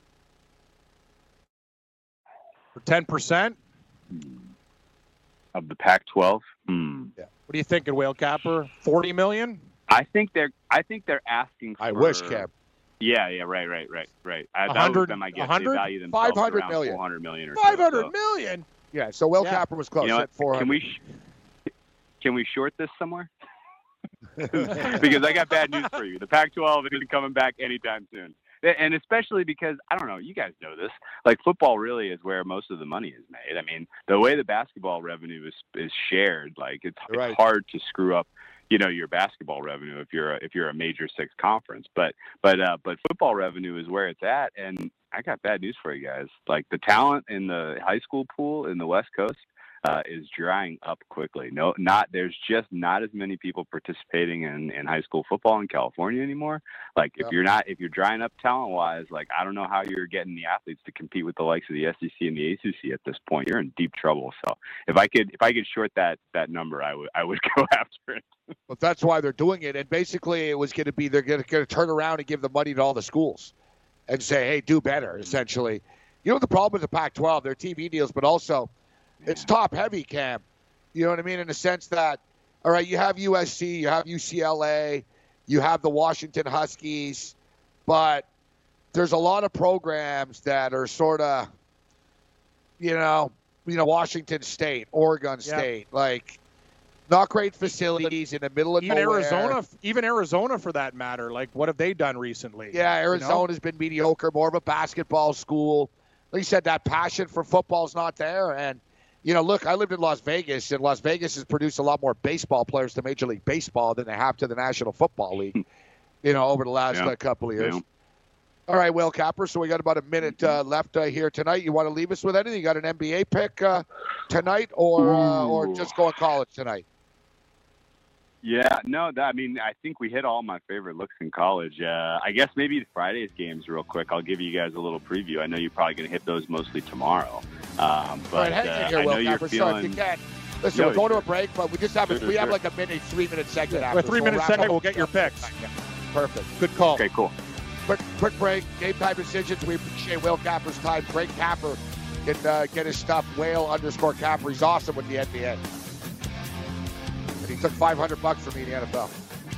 For ten percent? Of the Pac twelve? Hmm. Yeah. What are you thinking, Whale Capper? forty million? I think they're I think they're asking for I wish, Cam. Yeah, yeah, right, right, right, right. I, that hundred- was them, I guess. a hundred? They value themselves five hundred around million. four hundred million or Five so, hundred so. million? Yeah, so Will Yeah. Capper was close You know at what? four hundred. Can we sh- can we short this somewhere? Because I got bad news for you. The Pac twelve isn't coming back anytime soon. And especially because, I don't know, you guys know this, like football really is where most of the money is made. I mean, the way the basketball revenue is is shared, like it's, Right. it's hard to screw up, you know, your basketball revenue if you're a, if you're a major six conference. But but uh, but football revenue is where it's at. And I got bad news for you guys. Like the talent in the high school pool in the West Coast, uh, is drying up quickly. No, not there's just not as many people participating in, in high school football in California anymore. Like if Yep. you're not if you're drying up talent wise, like I don't know how you're getting the athletes to compete with the likes of the S E C and the A C C at this point. You're in deep trouble. So if I could if I could short that that number, I would I would go after it. But that's why they're doing it. And basically it was going to be they're going to turn around and give the money to all the schools and say, hey, do better, essentially. You know what the problem with the Pac twelve? Their T V deals, but also it's top heavy, Cam. You know what I mean? In the sense that, all right, you have U S C, you have U C L A, you have the Washington Huskies, but there's a lot of programs that are sort of, you know, you know, Washington State, Oregon State, yeah. like not great facilities in the middle of even nowhere. Arizona, even Arizona for that matter. Like, what have they done recently? Yeah, Arizona's you know? been mediocre, more of a basketball school. Like you said, that passion for football's not there. And, you know, look, I lived in Las Vegas, and Las Vegas has produced a lot more baseball players to Major League Baseball than they have to the National Football League, you know, over the last yeah. uh, couple of years. Yeah. All right, Will Capper, so we got about a minute uh, left uh, here tonight. You want to leave us with anything? You got an N B A pick uh, tonight or uh, or just going college tonight? Yeah, no, that, I mean, I think we hit all my favorite looks in college. Uh, I guess maybe Friday's games real quick. I'll give you guys a little preview. I know you're probably going to hit those mostly tomorrow. Um, but all right, hang uh, in here, I Will know you're Capper. feeling... So if you can, listen, no, we're going sure. to a break, but we just have a, Sure, we have sure. like a minute, three-minute segment Yeah, after. a three-minute so we'll segment, wrap we'll up. get your picks. Perfect. Good call. Okay, cool. Quick, quick break. Game time decisions. We appreciate Will Capper's time. Great Capper can uh, get his stuff. Whale underscore Capper. He's awesome with the N B A. And he took five hundred bucks from me in the N F L.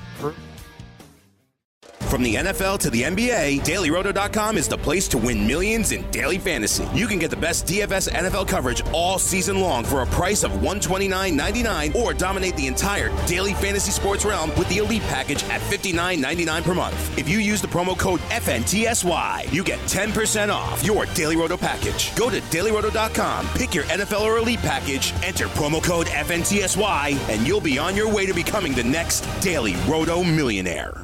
From the N F L to the N B A, Daily Roto dot com is the place to win millions in daily fantasy. You can get the best D F S N F L coverage all season long for a price of one hundred twenty-nine ninety-nine, or dominate the entire daily fantasy sports realm with the Elite package at fifty-nine ninety-nine per month. If you use the promo code F N T S Y, you get ten percent off your Daily Roto package. Go to Daily Roto dot com, pick your N F L or Elite package, enter promo code F N T S Y, and you'll be on your way to becoming the next Daily Roto millionaire.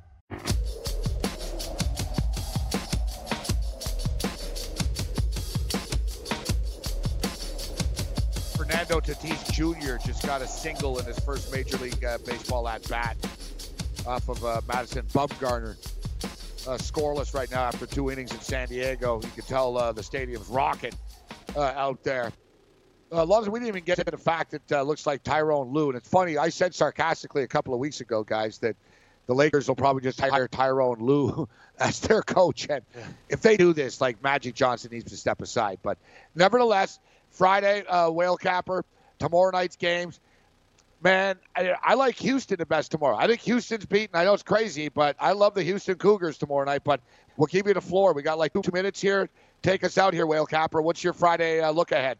Fernando Tatis Junior just got a single in his first Major League uh, Baseball at-bat off of uh, Madison Bumgarner. Uh, scoreless right now after two innings in San Diego. You can tell uh, the stadium's rocking uh, out there. Uh, long as we didn't even get into the fact that uh, looks like Tyrone Lue. And it's funny, I said sarcastically a couple of weeks ago, guys, that the Lakers will probably just hire Tyrone Lue as their coach. And yeah. if they do this, like, Magic Johnson needs to step aside. But nevertheless, Friday, uh, Whale Capper, tomorrow night's games. Man, I, I like Houston the best tomorrow. I think Houston's beaten. I know it's crazy, but I love the Houston Cougars tomorrow night. But we'll give you the floor. We got like two minutes here. Take us out here, Whale Capper. What's your Friday uh, look ahead?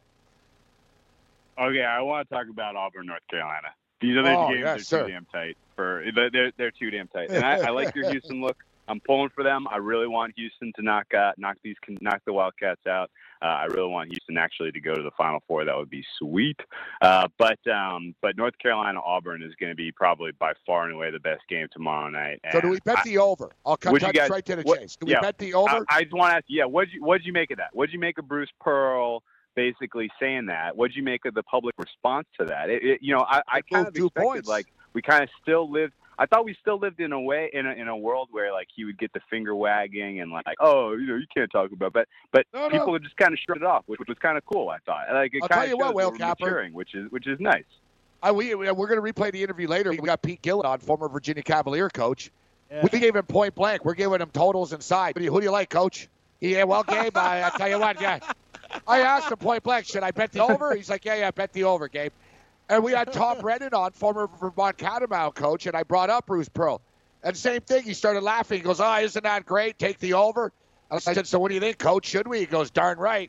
Okay, I want to talk about Auburn, North Carolina. These other oh, games yes, are sir. too damn tight. For they're they're too damn tight, and I, I like your Houston look. I'm pulling for them. I really want Houston to knock uh, knock these knock the Wildcats out. Uh, I really want Houston actually to go to the Final Four. That would be sweet. Uh, but um, but North Carolina Auburn is going to be probably by far and away the best game tomorrow night. And so do we bet I, the over? I'll cut guys, straight to the what, chase. Do we yeah, bet the over? I, I just want to ask you, yeah, what did you what did you make of that? What did you make of Bruce Pearl basically saying that? What did you make of the public response to that? It, it, you know, I, I kind of expected points. like we kind of still lived. I thought we still lived in a way in a, in a world where like he would get the finger wagging and like, oh, you know, you can't talk about, but but no, people no. would just kind of shrug it off, which was kind of cool. I thought, like, it I'll kind tell of you what, shows Whale we're Capper. maturing, which is which is nice. I, we we're going to replay the interview later. We got Pete Gillen on, former Virginia Cavalier coach. Yeah. We gave him point blank. We're giving him totals inside. Who do you, who do you like, Coach? Yeah, well, Gabe, I, I tell you what, yeah. I asked him point blank, should I bet the over? He's like, yeah, yeah, bet the over, Gabe. And we had Tom Brennan on, former Vermont Catamount coach, and I brought up Bruce Pearl. And same thing, he started laughing. He goes, oh, isn't that great? Take the over. And I said, so what do you think, Coach? Should we? He goes, darn right.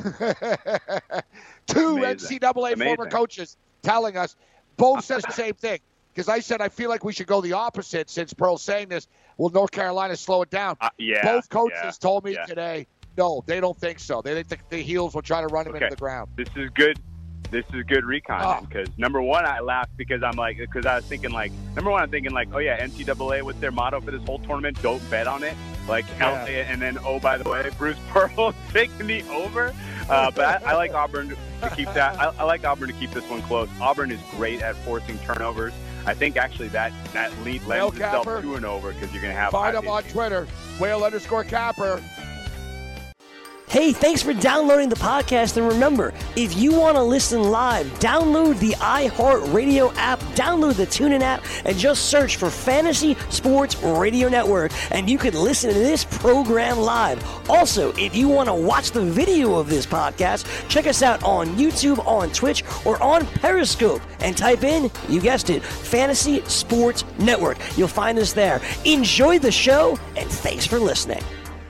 Two Amazing. N C double A Amazing. former coaches telling us, both said the same thing. Because I said, I feel like we should go the opposite since Pearl's saying this. Will North Carolina slow it down? Uh, yeah, Both coaches yeah, told me yeah. today, no, they don't think so. They think the, the heels will try to run him Okay. into the ground. This is good. This is good recon Oh. because number one, I laughed because I'm like, because I was thinking like, number one, I'm thinking like, oh yeah, N C double A, what's their motto for this whole tournament? Don't bet on it. Like, Yeah. and then, oh, by the way, Bruce Pearl taking the over. Uh, but I, I like Auburn to keep that. I, I like Auburn to keep this one close. Auburn is great at forcing turnovers. I think actually that that lead Whale lends itself Capper. to an over because you're going to have. Find high him on pace. Twitter, whale underscore capper. Hey, thanks for downloading the podcast. And remember, if you want to listen live, download the iHeartRadio app, download the TuneIn app, and just search for Fantasy Sports Radio Network, and you can listen to this program live. Also, if you want to watch the video of this podcast, check us out on YouTube, on Twitch, or on Periscope, and type in, you guessed it, Fantasy Sports Network. You'll find us there. Enjoy the show, and thanks for listening.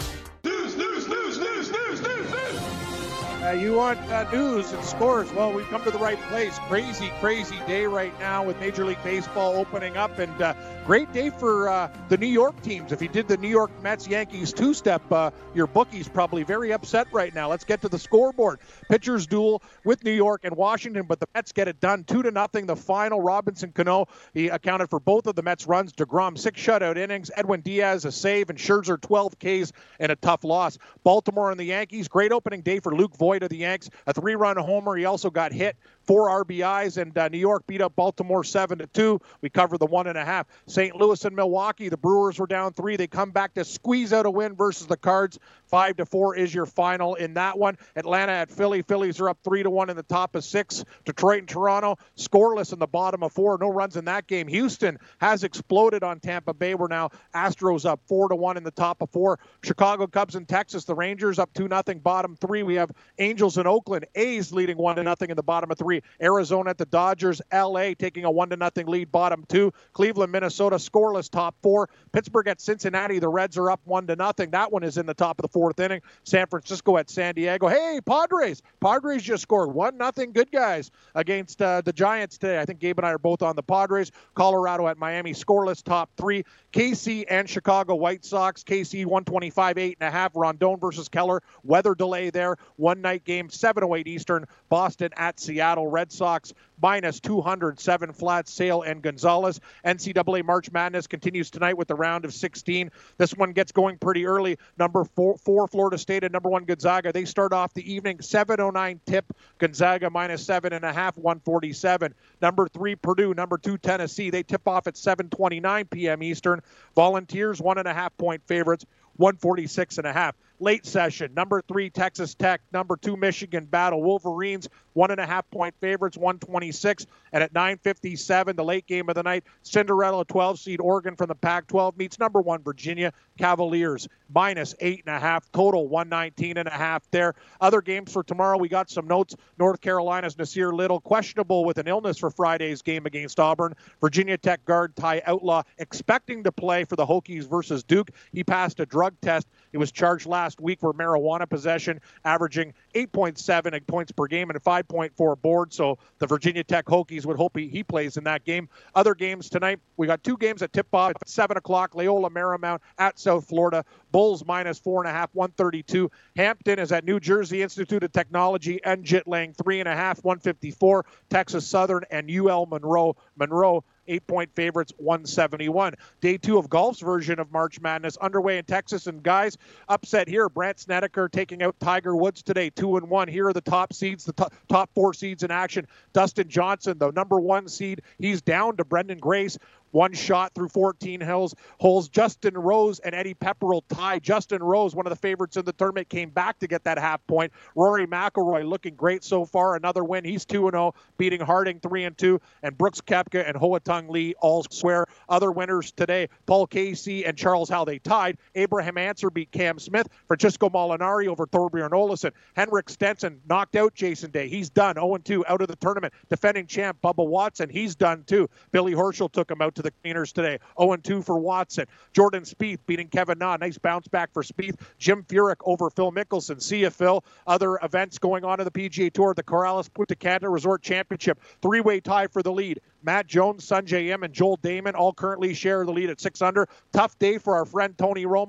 Uh, you want uh, news and scores? Well, we've come to the right place. Crazy, crazy day right now with Major League Baseball opening up, and uh, great day for uh, the New York teams. If you did the New York Mets Yankees two-step, uh, your bookie's probably very upset right now. Let's get to the scoreboard. Pitchers duel with New York and Washington, but the Mets get it done two to nothing. The final. Robinson Cano, he accounted for both of the Mets' runs. DeGrom six shutout innings. Edwin Diaz a save, and Scherzer twelve Ks and a tough loss. Baltimore and the Yankees. Great opening day for Luke Voigt of the Yanks. A three-run homer. He also got hit. Four R B Is, and uh, New York beat up Baltimore seven to two. We covered the one and a half. Saint Louis and Milwaukee, the Brewers were down three. They come back to squeeze out a win versus the Cards. Five to four is your final in that one. Atlanta at Philly. Phillies are up three to one in the top of six. Detroit and Toronto scoreless in the bottom of four. No runs in that game. Houston has exploded on Tampa Bay. We're now Astros up four to one in the top of four. Chicago Cubs and Texas. The Rangers up two nothing. Bottom three. We have Angels and Oakland. A's leading one to nothing in the bottom of three. Arizona at the Dodgers. L A taking a one to nothing lead. Bottom two. Cleveland, Minnesota scoreless top four. Pittsburgh at Cincinnati. The Reds are up one to nothing. That one is in the top of the fourth inning. San Francisco at San Diego. Hey, Padres. Padres just scored one nothing. Good guys against uh, the Giants today. I think Gabe and I are both on the Padres. Colorado at Miami scoreless top three. K C and Chicago White Sox. K C one twenty-five, eight and a half. Rondon versus Keller. Weather delay there. One night game, seven oh eight Eastern. Boston at Seattle. Red Sox minus two hundred seven flat. Sale and Gonzalez. N C double A March Madness continues tonight with the round of sixteen. This one gets going pretty early. Number four, four Florida State and number one Gonzaga. They start off the evening seven oh nine tip. Gonzaga minus seven and a half, one forty-seven. Number three Purdue. Number two Tennessee. They tip off at seven twenty-nine p.m. Eastern. Volunteers one and a half point favorites. one forty-six and a half. Late session, number three, Texas Tech. Number two, Michigan battle. Wolverines, one and a half point favorites, one twenty-six. And at nine fifty-seven, the late game of the night, Cinderella twelve seed Oregon from the Pac twelve meets number one, Virginia Cavaliers, minus eight and a half. Total, one nineteen and a half there. Other games for tomorrow, we got some notes. North Carolina's Nasir Little, questionable with an illness for Friday's game against Auburn. Virginia Tech guard Ty Outlaw, expecting to play for the Hokies versus Duke. He passed a drug test. He was charged last week for marijuana possession, averaging eight point seven points per game and a five point four board. So the Virginia Tech Hokies would hope he, he plays in that game. Other games tonight, we got two games at tip-off at seven o'clock. Loyola Marymount at South Florida. Bulls minus four and a half, one thirty-two. Hampton is at New Jersey Institute of Technology and Jitlang, three and a half, one fifty-four. Texas Southern and U L Monroe. Monroe, eight-point favorites, one seventy-one. Day two of golf's version of March Madness underway in Texas. And guys, upset here. Brandt Snedeker taking out Tiger Woods today, two and one. Here are the top seeds, the top, top four seeds in action. Dustin Johnson, the number one seed, he's down to Brendan Grace. One shot through fourteen hills, holes. Justin Rose and Eddie Pepperell tie. Justin Rose, one of the favorites in the tournament, came back to get that half point. Rory McIlroy looking great so far. Another win. He's two and oh, beating Harding three and two. And Brooks Koepka and Hoa Tung Lee all square. Other winners today, Paul Casey and Charles Howell, they tied. Abraham Answer beat Cam Smith. Francisco Molinari over Thorbjorn Olesen. Henrik Stenson knocked out Jason Day. He's done. oh and two out of the tournament. Defending champ Bubba Watson, he's done too. Billy Horschel took him out to the cleaners today. oh and two for Watson. Jordan Spieth beating Kevin Na. Nice bounce back for Spieth. Jim Furyk over Phil Mickelson. See ya, Phil. Other events going on in the P G A Tour. The Corales Punta Cana Resort Championship. Three-way tie for the lead. Matt Jones, Sungjae Im, and Joel Damon all currently share the lead at six under. Tough day for our friend Tony Romo.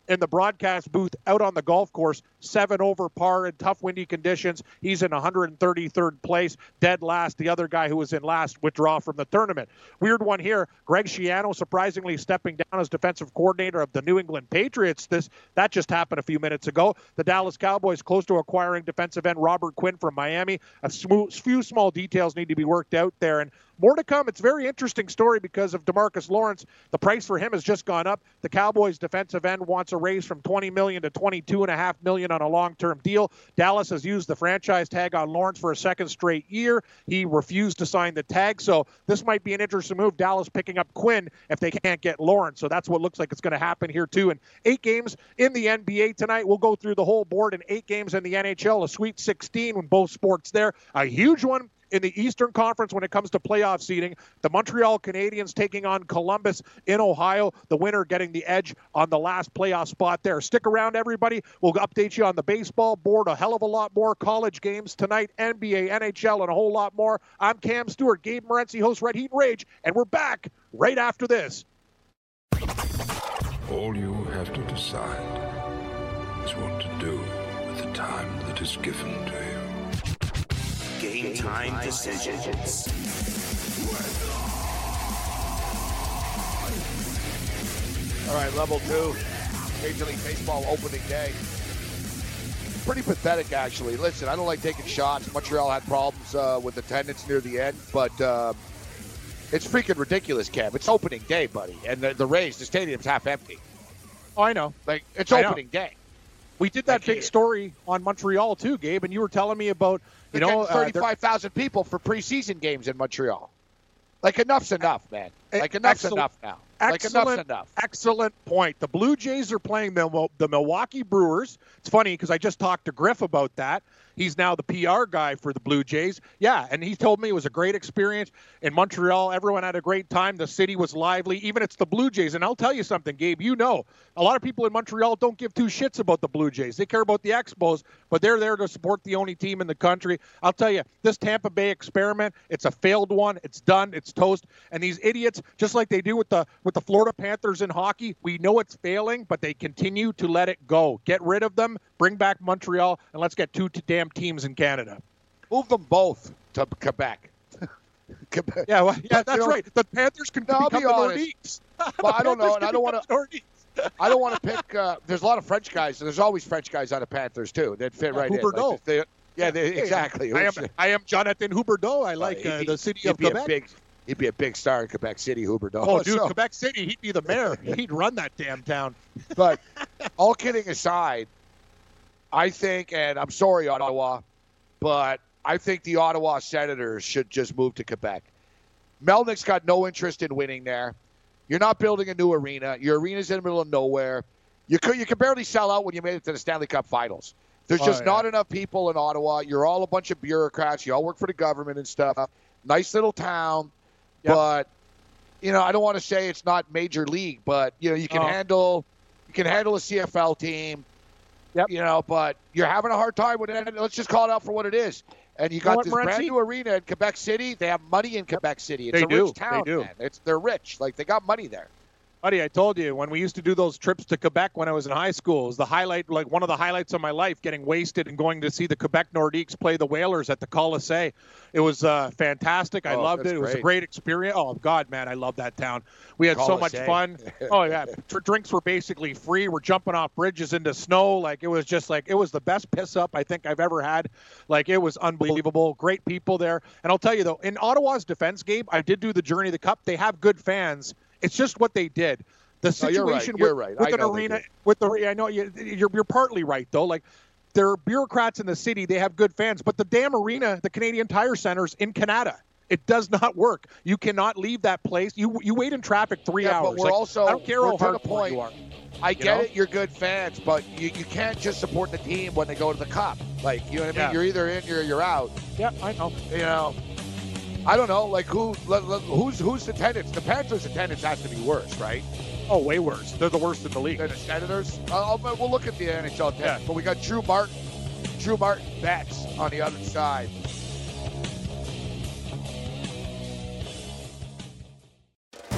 in the broadcast booth out on the golf course, seven over par in tough windy conditions. He's in one hundred thirty-third place, dead last. The other guy who was in last withdraw from the tournament. Weird one here. Greg Schiano surprisingly stepping down as defensive coordinator of the New England Patriots. This That just happened a few minutes ago. The Dallas Cowboys close to acquiring defensive end Robert Quinn from Miami. A smooth, few small details need to be worked out there. And more to come. It's a very interesting story because of DeMarcus Lawrence. The price for him has just gone up. The Cowboys defensive end wants a raise from twenty million dollars to twenty-two point five million dollars on a long-term deal. Dallas has used the franchise tag on Lawrence for a second straight year. He refused to sign the tag, so this might be an interesting move. Dallas picking up Quinn if they can't get Lawrence. So that's what looks like it's going to happen here too. And eight games in the N B A tonight. We'll go through the whole board, and eight games in the N H L, a Sweet sixteen with both sports there. A huge one in the Eastern Conference when it comes to playoff seeding. The Montreal Canadiens taking on Columbus in Ohio. The winner getting the edge on the last playoff spot there. Stick around, everybody. We'll update you on the baseball board, a hell of a lot more college games tonight, N B A, N H L, and a whole lot more. I'm Cam Stewart, Gabe Morency, host Red Heat and Rage, and we're back right after this. All you have to decide is what to do with the time that is given to you. Game time decisions. All right, level two, Major League Baseball opening day. Pretty pathetic, actually. Listen, I don't like taking shots. Montreal had problems uh, with attendance near the end, but uh, it's freaking ridiculous, Kev. It's opening day, buddy, and the, the Rays, the stadium's half empty. Oh, I know. Like, it's I opening know. day. We did that big story on Montreal too, Gabe, and you were telling me about, you They're know, thirty-five thousand uh, people for preseason games in Montreal. Like, enough's enough, man. Like, enough's excellent, enough now. Excellent, like, enough's enough. Excellent point. The Blue Jays are playing the, the Milwaukee Brewers. It's funny because I just talked to Griff about that. He's now the P R guy for the Blue Jays. Yeah, and he told me it was a great experience in Montreal. Everyone had a great time. The city was lively. Even it's the Blue Jays. And I'll tell you something, Gabe, you know, a lot of people in Montreal don't give two shits about the Blue Jays. They care about the Expos, but they're there to support the only team in the country. I'll tell you, this Tampa Bay experiment, it's a failed one. It's done. It's toast. And these idiots, just like they do with the with the Florida Panthers in hockey, we know it's failing, but they continue to let it go. Get rid of them, bring back Montreal, and let's get two damn teams in Canada. Move them both to Quebec. Quebec. Yeah, well, yeah, that's you know, right. The Panthers can no, become be the honest. Nordiques. Well, I don't know, and I don't want to. to. I don't want to pick. Uh, there's a lot of French guys. There's always French guys on the Panthers too. They'd fit right Huberdeau. in. Like, they, yeah, they, exactly. I am. I am Jonathan Huberdeau. I like uh, the city of be Quebec. A big, he'd be a big star in Quebec City, Huberdeau. Oh, dude, so, Quebec City. He'd be the mayor. He'd run that damn town. But all kidding aside, I think, and I'm sorry, Ottawa, but I think the Ottawa Senators should just move to Quebec. Melnick's got no interest in winning there. You're not building a new arena. Your arena's in the middle of nowhere. You could you could barely sell out when you made it to the Stanley Cup Finals. There's just oh, yeah. not enough people in Ottawa. You're all a bunch of bureaucrats. You all work for the government and stuff. Nice little town, yep. but you know I don't want to say it's not major league, but you know you can oh. handle you can handle a C F L team. Yep. You know, but you're having a hard time with it. Let's just call it out for what it is. And you got you know this brand new arena in Quebec City. They have money in Quebec City. It's they a do. rich town, they do. man. It's, they're rich. Like, they got money there. Buddy, I told you, when we used to do those trips to Quebec when I was in high school, it was the highlight, like one of the highlights of my life, getting wasted and going to see the Quebec Nordiques play the Whalers at the Colisée. It was uh, fantastic. I oh, loved it. It was great. a great experience. Oh, God, man, I love that town. We had Colisée. so much fun. Oh, yeah. Drinks were basically free. We're jumping off bridges into snow. Like, it was just like, it was the best piss up I think I've ever had. Like, it was unbelievable. Great people there. And I'll tell you, though, in Ottawa's defense, Gabe, I did do the Journey of the Cup. They have good fans. It's just what they did. The situation oh, you're right. You're with, right. with an arena, with the I know you, you're you're partly right though. Like, there are bureaucrats in the city; they have good fans, but the damn arena, the Canadian Tire Center's in Canada. It does not work. You cannot leave that place. You you wait in traffic three yeah, hours. But we're like, also I don't care how hard point. you are. I get know? it. You're good fans, but you, you can't just support the team when they go to the Cup. Like, you know what I mean? Yeah. You're either in or you're out. Yeah, I know. You know. I don't know, like who, who's who's attendance? The Panthers' attendance has to be worse, right? Oh, way worse. They're the worst in the league. Than the Senators. Uh, we'll look at the N H L attendance, yeah. But we got Drew Martin, Drew Martin Betts on the other side.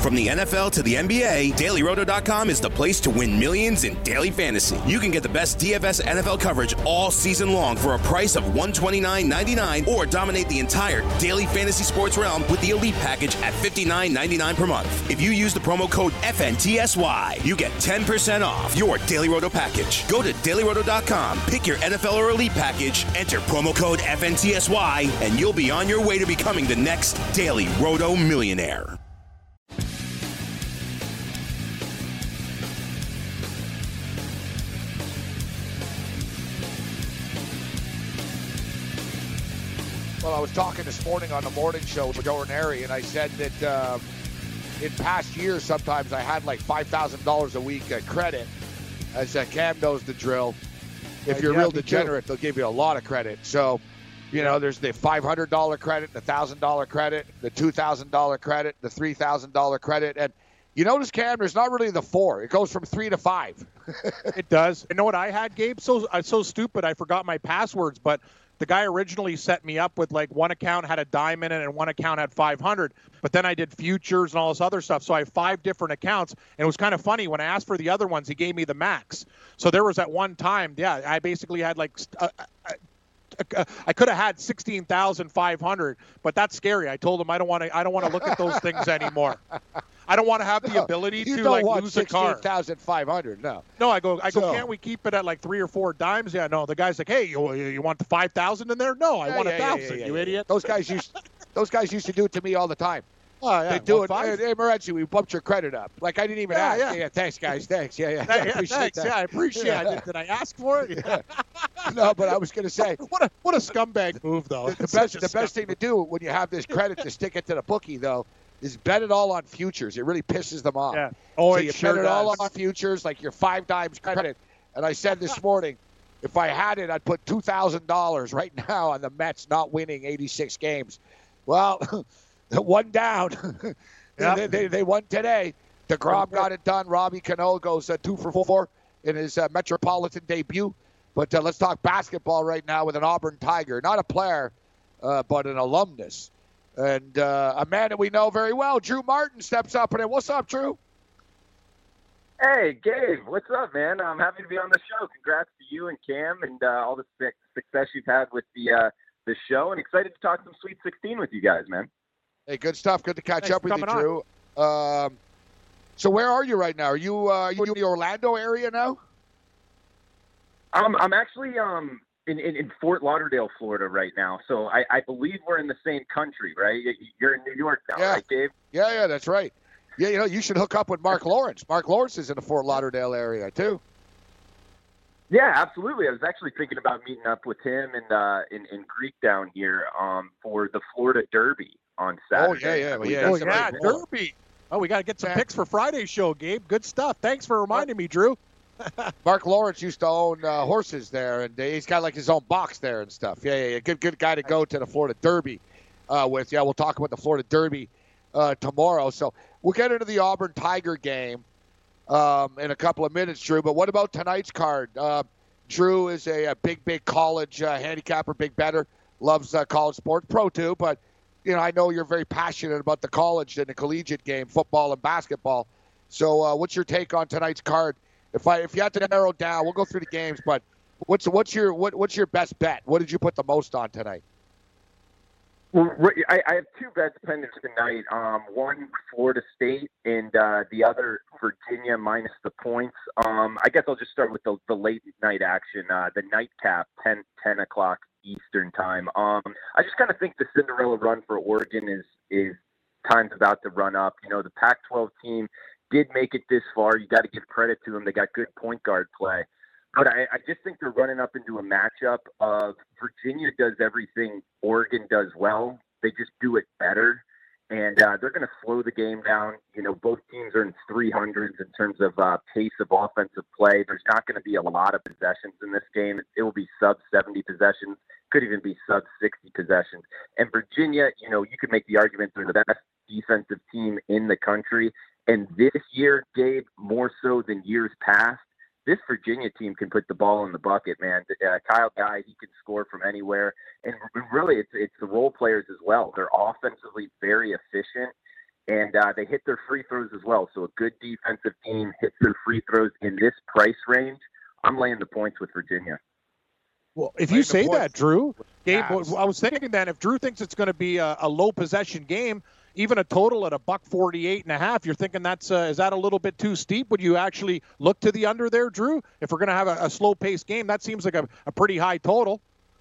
From the N F L to the N B A, Daily Roto dot com is the place to win millions in daily fantasy. You can get the best D F S N F L coverage all season long for a price of one hundred twenty-nine ninety-nine, or dominate the entire daily fantasy sports realm with the Elite package at fifty-nine ninety-nine per month. If you use the promo code F N T S Y, you get ten percent off your Daily Roto package. Go to Daily Roto dot com, pick your N F L or Elite package, enter promo code F N T S Y, and you'll be on your way to becoming the next Daily Roto millionaire. Well, I was talking this morning on the morning show with Joe Ranieri, and I said that um, in past years, sometimes I had like five thousand dollars a week uh, credit. As uh, Cam knows the drill. If you're yeah, real me degenerate, they'll give you a lot of credit. So, you know, there's the five hundred dollars credit, the one thousand dollars credit, the two thousand dollars credit, the three thousand dollars credit. And you notice, Cam, there's not really the four. It goes from three to five. It does. You know what I had, Gabe? So I'm so stupid, I forgot my passwords, but the guy originally set me up with like one account had a dime in it and one account had five hundred, but then I did futures and all this other stuff. So I have five different accounts, and it was kind of funny when I asked for the other ones, he gave me the max. So there was at one time, yeah, I basically had like uh, uh, I could have had sixteen thousand five hundred, but that's scary. I told him I don't want to I don't want to look at those things anymore. I don't want to have the ability you to don't like want lose a car. sixteen thousand five hundred, no. No, I go, I go. So- Can't we keep it at like three or four dimes? Yeah, no. The guy's like, hey, you you want the five thousand in there? No, I Yeah, want a yeah, yeah, thousand. yeah, You yeah. idiot. Those guys used those guys used to do it to me all the time. Oh, yeah, They do one it. five? Hey, Morency, we bumped your credit up. Like I didn't even Yeah, ask. yeah. Yeah, thanks, guys. Thanks. Yeah, yeah. Yeah, I yeah, appreciate thanks. that. Yeah, I appreciate it. Did, did I ask for it? Yeah. No, but I was going to say, what a what a scumbag move, though. the It's best such a the best thing to do when you have this credit to stick it to the bookie, though, is bet it all on futures. It really pisses them off. Yeah. Oh, so it you sure bet it all does. on futures, like your five dimes credit. And I said this morning, if I had it, I'd put two thousand dollars right now on the Mets not winning eighty-six games. Well, one down. Yeah. they, they, they won today. DeGrom got it done. Robbie Cano goes uh, two for four in his uh, Metropolitan debut. But uh, let's talk basketball right now with an Auburn Tiger. Not a player, uh, but an alumnus. And uh, a man that we know very well, Drew Martin, steps up. And what's up, Drew? Hey, Gabe, what's up, man? I'm happy to be on the show. Congrats to you and Cam and uh, all the su- success you've had with the uh, the show, and excited to talk some Sweet sixteen with you guys, man. Hey, good stuff. Good to catch Thanks up for with you, coming Drew. Um, so where are you right now? Are you, uh, you in the Orlando area now? Um, I'm actually um in, in, in Fort Lauderdale, Florida right now. So I, I believe we're in the same country, right? You're in New York now, Yeah. right, Gabe? Yeah, yeah, that's right. Yeah, you know, you should hook up with Mark Lawrence. Mark Lawrence is in the Fort Lauderdale area, too. Yeah, absolutely. I was actually thinking about meeting up with him and uh, in, in Greek down here um, for the Florida Derby on Oh, Saturday. yeah, yeah. I believe yeah, Oh, that's yeah, right. Derby. Oh, we got to get some Yeah. picks for Friday's show, Gabe. Good stuff. Thanks for reminding me, Drew. Mark Lawrence used to own uh, horses there, and he's got like his own box there and stuff. Yeah, yeah, yeah. Good, good guy to go to the Florida Derby uh, with. Yeah, we'll talk about the Florida Derby uh, tomorrow. So we'll get into the Auburn Tiger game um, in a couple of minutes, Drew. But what about tonight's card? Uh, Drew is a, a big, big college uh, handicapper, big bettor, loves uh, college sports, pro too. But you know, I know you're very passionate about the college and the collegiate game, football and basketball. So, uh, what's your take on tonight's card? If I if you had to narrow down, we'll go through the games. But what's what's your what what's your best bet? What did you put the most on tonight? Well, I, I have two bets pending tonight. Um, one Florida State and uh, the other Virginia minus the points. Um, I guess I'll just start with the, the late night action, uh, the nightcap, ten, ten o'clock Eastern time. Um, I just kind of think the Cinderella run for Oregon is is time's about to run up. You know, the Pac twelve team did make it this far. You got to give credit to them. They got good point guard play. But I, I just think they're running up into a matchup of Virginia does everything Oregon does well. They just do it better. And uh, they're going to slow the game down. You know, both teams are in three hundreds in terms of uh, pace of offensive play. There's not going to be a lot of possessions in this game. It will be sub seventy possessions, could even be sub sixty possessions. And Virginia, you know, you could make the argument they're the best defensive team in the country. And this year, Gabe, more so than years past, this Virginia team can put the ball in the bucket, man. Uh, Kyle Guy, he can score from anywhere. And really, it's it's the role players as well. They're offensively very efficient. and uh, they hit their free throws as well. So a good defensive team hits their free throws in this price range. I'm laying the points with Virginia. Well, if you say that, Drew, Gabe, I was thinking then if Drew thinks it's going to be a, a low possession game, even a total at a buck forty-eight and a half, you're thinking that's uh, is that a little bit too steep? Would you actually look to the under there, Drew? If we're going to have a, a slow paced game, that seems like a, a pretty high total.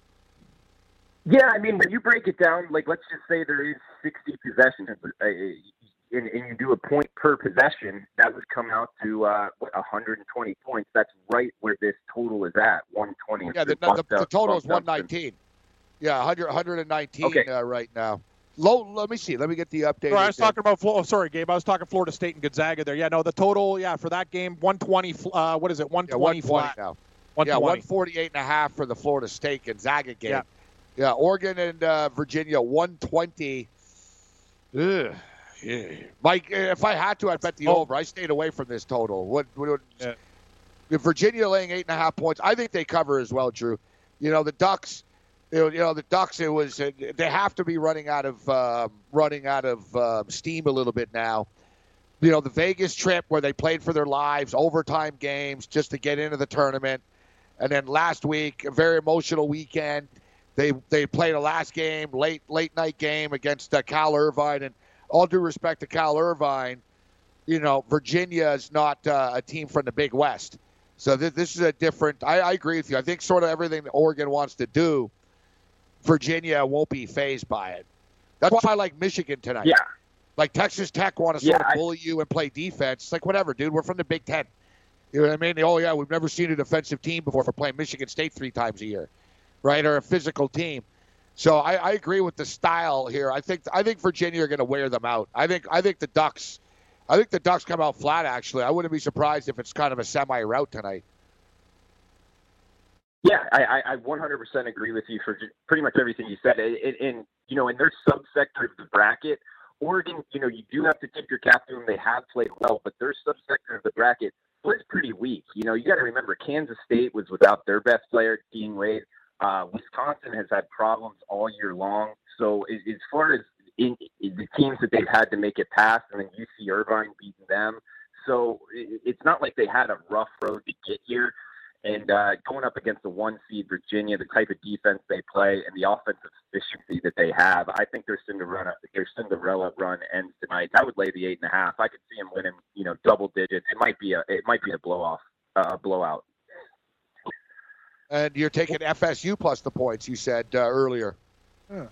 Yeah, I mean, when you break it down, like let's just say there is sixty possessions, uh, and, and you do a point per possession, that would come out to uh, what, one hundred twenty points. That's right where this total is at, one twenty. Yeah, the, the, the total is one nineteen. Yeah, one hundred, one nineteen okay. uh, right now. Low. Let me see. Let me get the update. Sorry, I was talking about. Oh, sorry, Gabe. I was talking Florida State and Gonzaga there. Yeah, no, the total. Yeah, for that game, one twenty. Uh, what is it? one twenty yeah, one twenty flat now. one twenty. Yeah, one forty-eight and a half for the Florida State Gonzaga game. Yeah, yeah Oregon and uh, Virginia, one twenty. Ugh. Yeah. Mike, if I had to, I'd bet the oh. over. I stayed away from this total. What? what yeah. If Virginia laying eight and a half points, I think they cover as well, Drew. You know, the Ducks. You know, the Ducks. It was they have to be running out of uh, running out of uh, steam a little bit now. You know, the Vegas trip where they played for their lives, overtime games just to get into the tournament, and then last week a very emotional weekend. They they played a last game, late late night game against uh, Cal Irvine, and all due respect to Cal Irvine, you know, Virginia is not uh, a team from the Big West, so th- this is a different. I, I agree with you. I think sort of everything that Oregon wants to do, Virginia won't be fazed by it. That's why I like Michigan tonight. Yeah. Like Texas Tech want to sort yeah, of bully I... you and play defense. It's like, whatever, dude. We're from the Big Ten. You know what I mean? Oh, yeah, we've never seen a defensive team before for playing Michigan State three times a year, right? Or a physical team. So I, I agree with the style here. I think I think Virginia are going to wear them out. I think I think the Ducks, I think the Ducks come out flat. Actually, I wouldn't be surprised if it's kind of a semi rout tonight. Yeah, I, I one hundred percent agree with you for pretty much everything you said. And, and you know, in their subsector of the bracket, Oregon, you know, you do have to tip your cap to them. They have played well, but their subsector of the bracket was pretty weak. You know, you got to remember Kansas State was without their best player, Dean Wade. Uh, Wisconsin has had problems all year long. So as, as far as in, in the teams that they've had to make it past, and then U C Irvine beating them. So it, it's not like they had a rough road to get here. And uh, going up against the one seed Virginia, the type of defense they play, and the offensive efficiency that they have, I think their Cinderella, their Cinderella run ends tonight. I would lay the eight and a half. I could see them winning, you know, double digits. It might be a, it might be a blow off, uh, a blowout. And you're taking F S U plus the points, you said uh, earlier. Huh.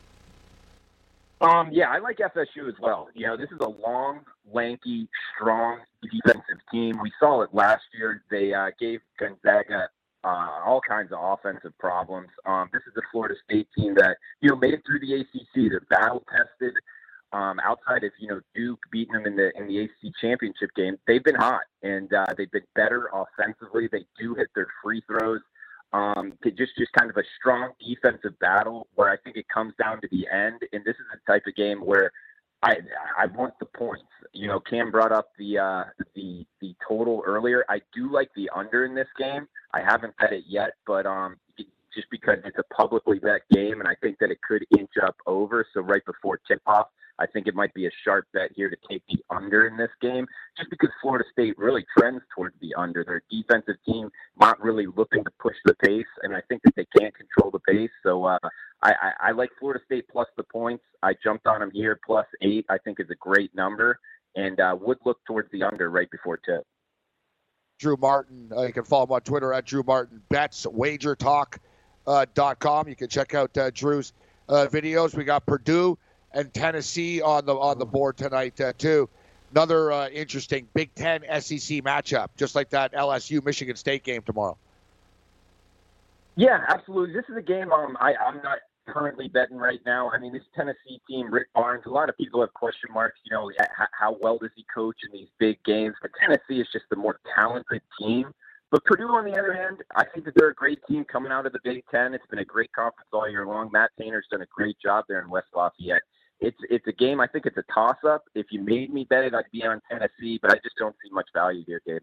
Um, yeah, I like F S U as well. You know, this is a long, lanky, strong defensive team. We saw it last year. They uh, gave Gonzaga uh, all kinds of offensive problems. Um, this is a Florida State team that, you know, made it through the A C C. They're battle tested. Um, outside of, you know, Duke beating them in the in the A C C championship game, they've been hot, and uh, they've been better offensively. They do hit their free throws. Um, to just, just kind of a strong defensive battle where I think it comes down to the end. And this is the type of game where I I want the points. You know, Cam brought up the uh, the the total earlier. I do like the under in this game. I haven't bet it yet, but um, just because it's a publicly bet game, and I think that it could inch up over. So right before tip-off, I think it might be a sharp bet here to take the under in this game, just because Florida State really trends towards the under. Their defensive team not really looking to push the pace, and I think that they can't control the pace. So uh, I, I, I like Florida State plus the points. I jumped on them here. Plus eight, I think, is a great number, and uh, would look towards the under right before tip. Drew Martin, uh, you can follow him on Twitter at Drew Martin Bets, wager talk dot com. You can check out uh, Drew's uh, videos. We got Purdue and Tennessee on the on the board tonight uh, too. Another uh, interesting Big Ten S E C matchup, just like that L S U Michigan State game tomorrow. Yeah, absolutely. This is a game um, I, I'm not currently betting right now. I mean, this Tennessee team, Rick Barnes, a lot of people have question marks. You know, how well does he coach in these big games? But Tennessee is just the more talented team. But Purdue, on the other hand, I think that they're a great team coming out of the Big Ten. It's been a great conference all year long. Matt Tainer's done a great job there in West Lafayette. It's it's a game. I think it's a toss-up. If you made me bet it, I'd be on Tennessee, but I just don't see much value here, Gabe.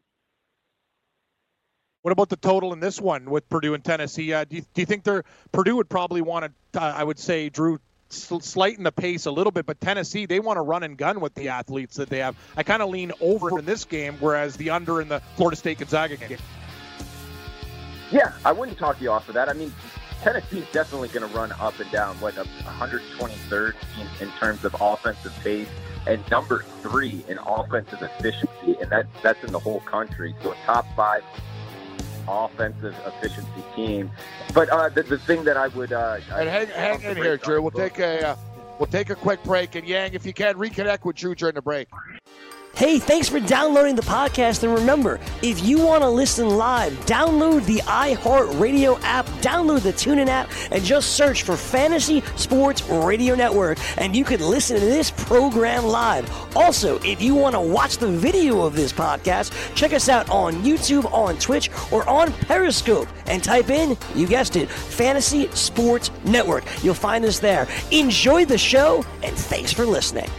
What about the total in this one with Purdue and Tennessee? Uh, do, you, do you think they're Purdue would probably want to, uh, I would say, Drew, sl- slighting the pace a little bit, but Tennessee, they want to run and gun with the athletes that they have. I kind of lean over in this game, whereas the under in the Florida State-Gonzaga game. Yeah, I wouldn't talk you off of that. I mean, Tennessee's definitely going to run up and down, what, one hundred twenty-third in, in terms of offensive pace and number three in offensive efficiency, and that, that's in the whole country. So a top five offensive efficiency team. But uh, the, the thing that I would uh, and hang, hang in here, Drew. We'll take a uh, we'll take a quick break, and Yang, if you can, reconnect with Drew during the break. Hey, thanks for downloading the podcast. And remember, if you want to listen live, download the iHeartRadio app, download the TuneIn app, and just search for Fantasy Sports Radio Network, and you can listen to this program live. Also, if you want to watch the video of this podcast, check us out on YouTube, on Twitch, or on Periscope, and type in, you guessed it, Fantasy Sports Network. You'll find us there. Enjoy the show, and thanks for listening.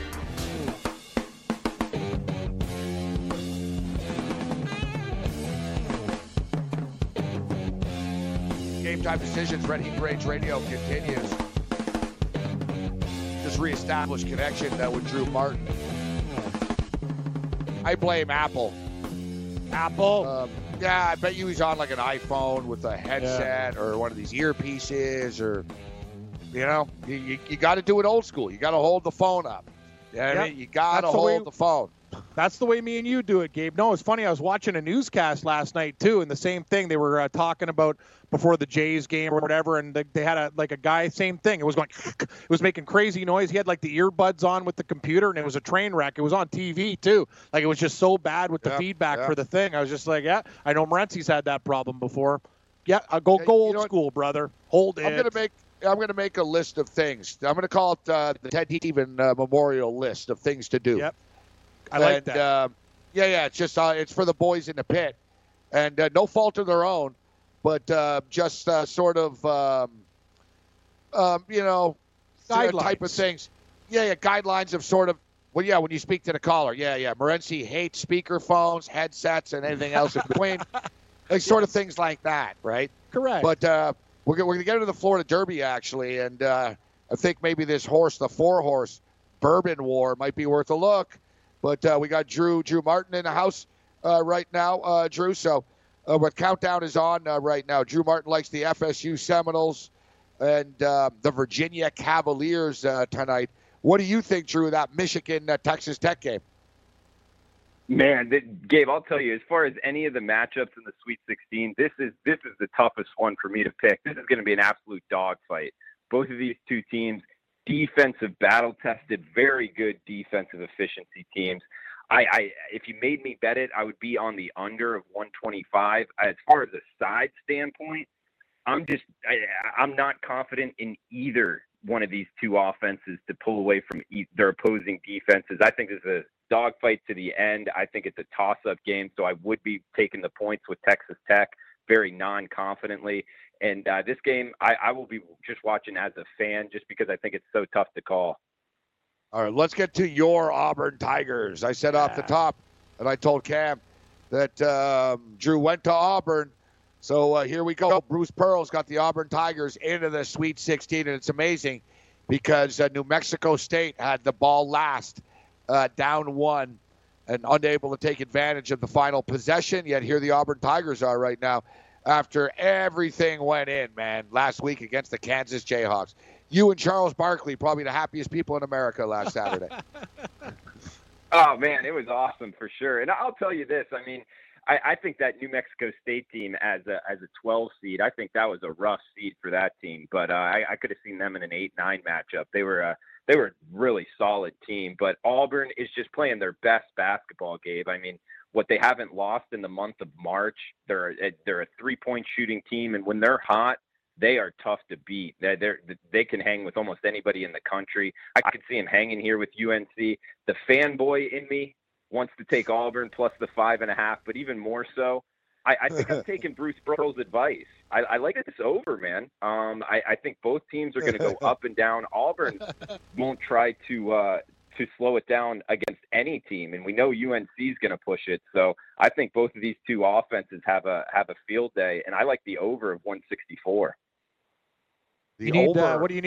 Game Time Decisions, Red Heat Rage Radio continues. Just reestablished connection uh, with Drew Martin. I blame Apple. Apple? Um, yeah, I bet you he's on like an iPhone with a headset yeah. or one of these earpieces, or, you know, you, you, you got to do it old school. You got to hold the phone up. You know what yep. I mean? You got to hold the, way, the phone. That's the way me and you do it, Gabe. No, it's funny. I was watching a newscast last night, too, and the same thing. They were uh, talking about before the Jays game or whatever, and they, they had a like a guy, same thing. It was going, it was making crazy noise. He had like the earbuds on with the computer, and it was a train wreck. It was on T V, too. Like, it was just so bad with the yeah, feedback yeah. for the thing. I was just like, yeah, I know Morency's had that problem before. Yeah, I'll go, yeah, go old you know school, what? brother. Hold I'm it. Gonna make, I'm going to make a list of things. I'm going to call it uh, the Ted Heaven uh, Memorial List of things to do. Yep. I like and, that. Uh, yeah, yeah, it's just uh, it's for the boys in the pit, and uh, no fault of their own, but uh, just uh, sort of, um, um, you know, guidelines. type of things. Yeah, yeah, guidelines of sort of. Well, yeah, when you speak to the caller, yeah, yeah. Morency hates speakerphones, headsets, and anything else in between. Like sort of things like that, right? Correct. But uh, we're we're going to get into the Florida Derby actually, and uh, I think maybe this horse, the four horse Bourbon War, might be worth a look. But uh, we got Drew Drew Martin in the house uh, right now, uh, Drew. So uh, what countdown is on uh, right now. Drew Martin likes the F S U Seminoles and uh, the Virginia Cavaliers uh, tonight. What do you think, Drew, of that Michigan uh, Texas Tech game? Man, th- Gabe, I'll tell you, as far as any of the matchups in the Sweet sixteen, this is this is the toughest one for me to pick. This is going to be an absolute dogfight. Both of these two teams, defensive, battle-tested, very good defensive efficiency teams. I, I, if you made me bet it, I would be on the under of one twenty-five. As far as a side standpoint, I'm just I, I'm not confident in either one of these two offenses to pull away from e- their opposing defenses. I think it's a dogfight to the end. I think it's a toss-up game, so I would be taking the points with Texas Tech very non-confidently. And uh, this game, I, I will be just watching as a fan just because I think it's so tough to call. All right, let's get to your Auburn Tigers. I said yeah. off the top, and I told Cam that um, Drew went to Auburn. So uh, here we go. Bruce Pearl's got the Auburn Tigers into the Sweet sixteen, and it's amazing because uh, New Mexico State had the ball last, uh, down one, and unable to take advantage of the final possession. Yet here the Auburn Tigers are right now after everything went in, man, last week against the Kansas Jayhawks. You and Charles Barkley, probably the happiest people in America last Saturday. Oh, man, it was awesome for sure. And I'll tell you this. I mean, I, I think that New Mexico State team as a as a twelve seed, I think that was a rough seed for that team. But uh, I, I could have seen them in an eight nine matchup. They were uh, they were a really solid team. But Auburn is just playing their best basketball, Gabe. I mean, what they haven't lost in the month of March, they're a, they're a three-point shooting team. And when they're hot, they are tough to beat. They're, they're, they can hang with almost anybody in the country. I could see them hanging here with U N C. The fanboy in me wants to take Auburn plus the five and a half, but even more so, I, I think I'm taking Bruce Pearl's advice. I, I like this over, man. Um, I, I think both teams are going to go up and down. Auburn won't try to uh, to slow it down against any team, and we know U N C is going to push it. So I think both of these two offenses have a have a field day, and I like the over of one sixty-four. The you need, over. Uh, what do you need?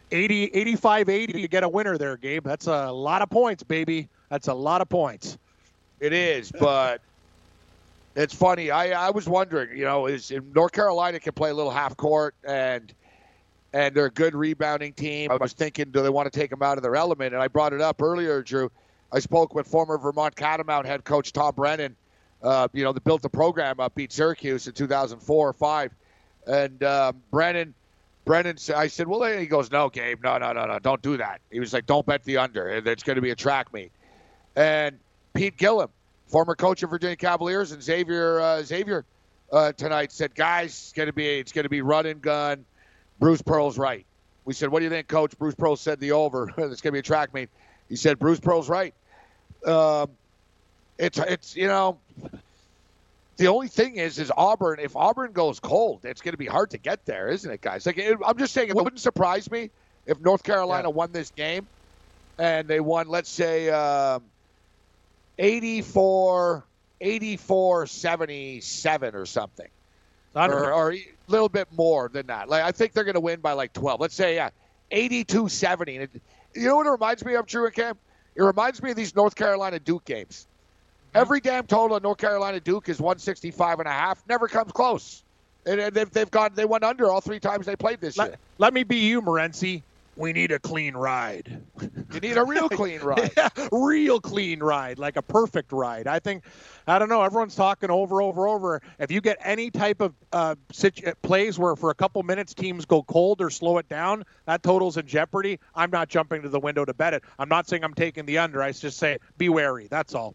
eighty, eighty-five eighty to get a winner there, Gabe. That's a lot of points, baby. That's a lot of points. It is, but it's funny. I, I was wondering, you know, is if North Carolina can play a little half court and and they're a good rebounding team. I was thinking, do they want to take them out of their element? And I brought it up earlier, Drew. I spoke with former Vermont Catamount head coach Tom Brennan, uh, you know, that built the program up, beat Syracuse in two thousand four or five. And um, Brennan, Brennan, I said, well, he goes, no, Gabe, no, no, no, no, don't do that. He was like, don't bet the under. It's going to be a track meet. And Pete Gillam, former coach of Virginia Cavaliers, and Xavier uh, Xavier uh, tonight said, guys, it's going to be it's going to be run and gun. Bruce Pearl's right. We said, what do you think, Coach? Bruce Pearl said the over. It's going to be a track meet. He said, Bruce Pearl's right. Um, it's, it's you know, the only thing is, is Auburn, if Auburn goes cold, it's going to be hard to get there, isn't it, guys? Like, it, I'm just saying, it wouldn't surprise me if North Carolina yeah. won this game and they won, let's say, um, eighty-four, eighty-four seventy-seven or something. Or, or a little bit more than that. Like I think they're going to win by like twelve. Let's say yeah, eighty-two seventy. And it, you know what it reminds me of, Drew and Cam? It reminds me of these North Carolina Duke games. Mm-hmm. Every damn total of North Carolina Duke is one sixty-five and a half. Never comes close. And, and they've, they've gone, they went under all three times they played this let, year. Let me be you, Morency. We need a clean ride. You need a real clean ride. Yeah, real clean ride, like a perfect ride. I think, I don't know, everyone's talking over, over, over. If you get any type of uh, situ- plays where for a couple minutes teams go cold or slow it down, that total's in jeopardy, I'm not jumping to the window to bet it. I'm not saying I'm taking the under. I just say be wary. That's all.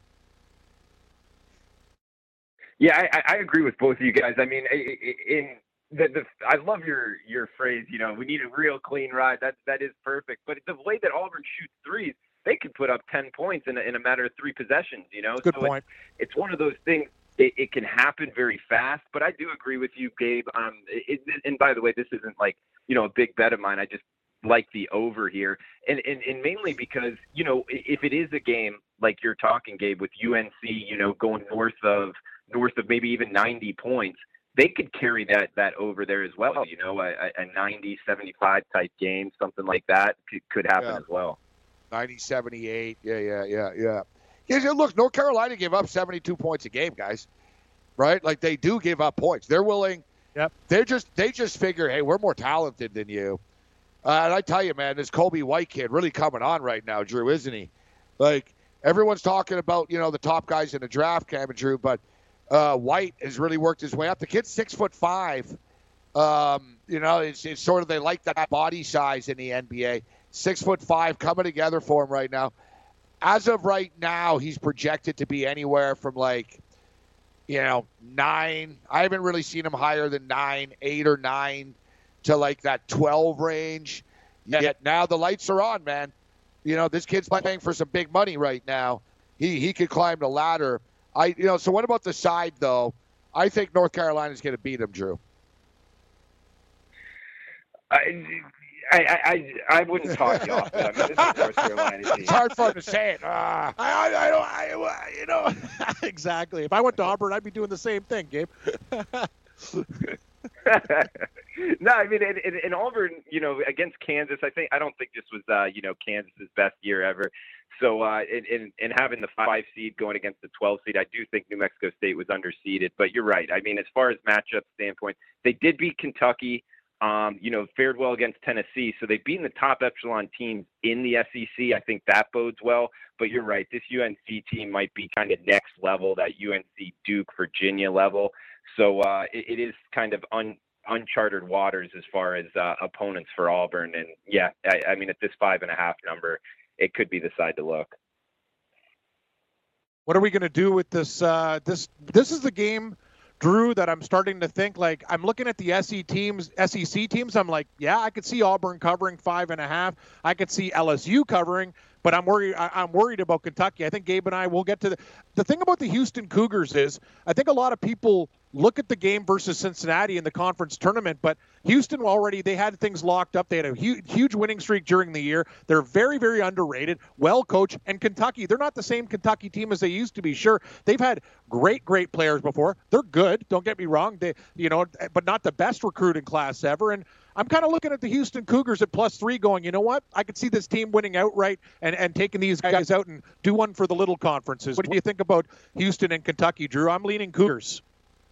Yeah, I, I agree with both of you guys. I mean, in The, the, I love your, your phrase, you know, we need a real clean ride. That, that is perfect. But the way that Auburn shoots threes, they could put up ten points in a, in a matter of three possessions, you know? Good so point. It's, it's one of those things, it, it can happen very fast. But I do agree with you, Gabe. Um, it, and by the way, this isn't like, you know, a big bet of mine. I just like the over here. And, and, and mainly because, you know, if it is a game like you're talking, Gabe, with U N C, you know, going north of north of maybe even ninety points, they could carry that that over there as well. You know, a, a ninety seventy-five type game, something like that could, could happen yeah. as well. ninety seventy-eight. Yeah, yeah, yeah, yeah. Yeah, look, North Carolina gave up seventy-two points a game, guys. Right? Like they do give up points. They're willing. Yep. They're just they just figure, hey, we're more talented than you. Uh, and I tell you, man, this Kobe White kid really coming on right now, Drew, isn't he? Like everyone's talking about, you know, the top guys in the draft, Cam and Drew, but Uh, White has really worked his way up. The kid's six foot five. Um, you know, it's, it's sort of they like that body size in the N B A. Six foot five coming together for him right now. As of right now, he's projected to be anywhere from like, you know, nine. I haven't really seen him higher than nine, eight or nine to like that twelve range. Yet now the lights are on, man. You know, this kid's playing for some big money right now. He he could climb the ladder. I, you know, so what about the side, though? I think North Carolina's going to beat them, Drew. I, I, I, I wouldn't talk you off that. I mean, this is North Carolina team. It's hard for him to say it. Uh, I, I, I don't, I, you know, exactly. If I went to Auburn, I'd be doing the same thing, Gabe. No, I mean, in, in, in Auburn, you know, against Kansas, I think I don't think this was, uh, you know, Kansas's best year ever. So, uh, in, in in having the five seed going against the twelve seed, I do think New Mexico State was underseeded. But you're right. I mean, as far as matchup standpoint, they did beat Kentucky. Um, you know, fared well against Tennessee. So they've beaten the top echelon teams in the S E C. I think that bodes well. But you're right. This U N C team might be kind of next level, that U N C Duke Virginia level. So uh, it, it is kind of un, uncharted waters as far as uh, opponents for Auburn. And yeah, I, I mean, at this five and a half number, it could be the side to look. What are we going to do with this? Uh, this this is the game, Drew, that I'm starting to think, like, I'm looking at the S E C teams, S E C teams. I'm like, yeah, I could see Auburn covering five and a half. I could see L S U covering, but I'm worried. I, I'm worried about Kentucky. I think Gabe and I will get to the, the thing about the Houston Cougars is I think a lot of people look at the game versus Cincinnati in the conference tournament, but Houston already, they had things locked up. They had a huge, huge winning streak during the year. They're very, very underrated, well coached. And Kentucky, they're not the same Kentucky team as they used to be. Sure, they've had great, great players before. They're good. Don't get me wrong. They, you know, but not the best recruiting class ever. And I'm kind of looking at the Houston Cougars at plus three going, you know what? I could see this team winning outright and, and taking these guys out and do one for the little conferences. What do you think about Houston and Kentucky, Drew? I'm leaning Cougars.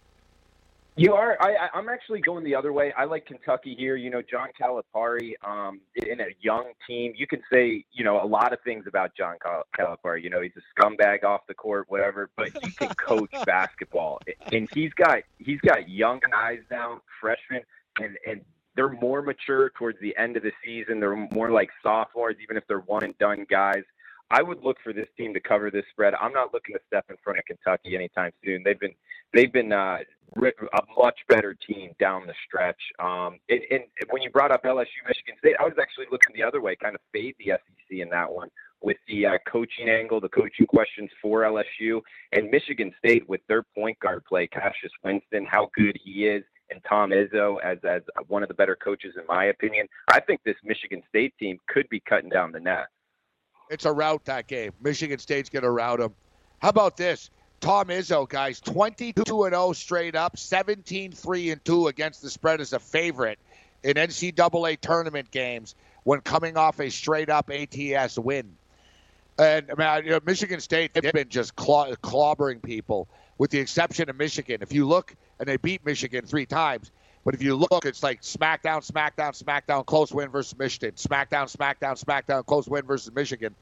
You are. I, I- I'm actually going the other way. I like Kentucky here. You know, John Calipari, um, in a young team, you can say, you know, a lot of things about John Cal- Calipari. You know, he's a scumbag off the court, whatever, but he can coach basketball. And he's got he's got young guys now, freshmen, and, and they're more mature towards the end of the season. They're more like sophomores, even if they're one-and-done guys. I would look for this team to cover this spread. I'm not looking to step in front of Kentucky anytime soon. They've been they've been uh, a much better team down the stretch. Um, and, and when you brought up L S U, Michigan State, I was actually looking the other way, kind of fade the S E C in that one with the uh, coaching angle, the coaching questions for L S U, and Michigan State with their point guard play, Cassius Winston, how good he is, and Tom Izzo as as one of the better coaches in my opinion. I think this Michigan State team could be cutting down the net. It's a rout, that game. Michigan State's going to rout them. How about this? Tom Izzo, guys, twenty-two and oh straight up, seventeen three and two against the spread as a favorite in N C double A tournament games when coming off a straight-up A T S win. And, I mean, you know, Michigan State, they've been just claw- clobbering people, with the exception of Michigan. If you look, and they beat Michigan three times, but if you look, it's like smackdown, smackdown, smackdown, close win versus Michigan. Smackdown, smackdown, smackdown, close win versus Michigan.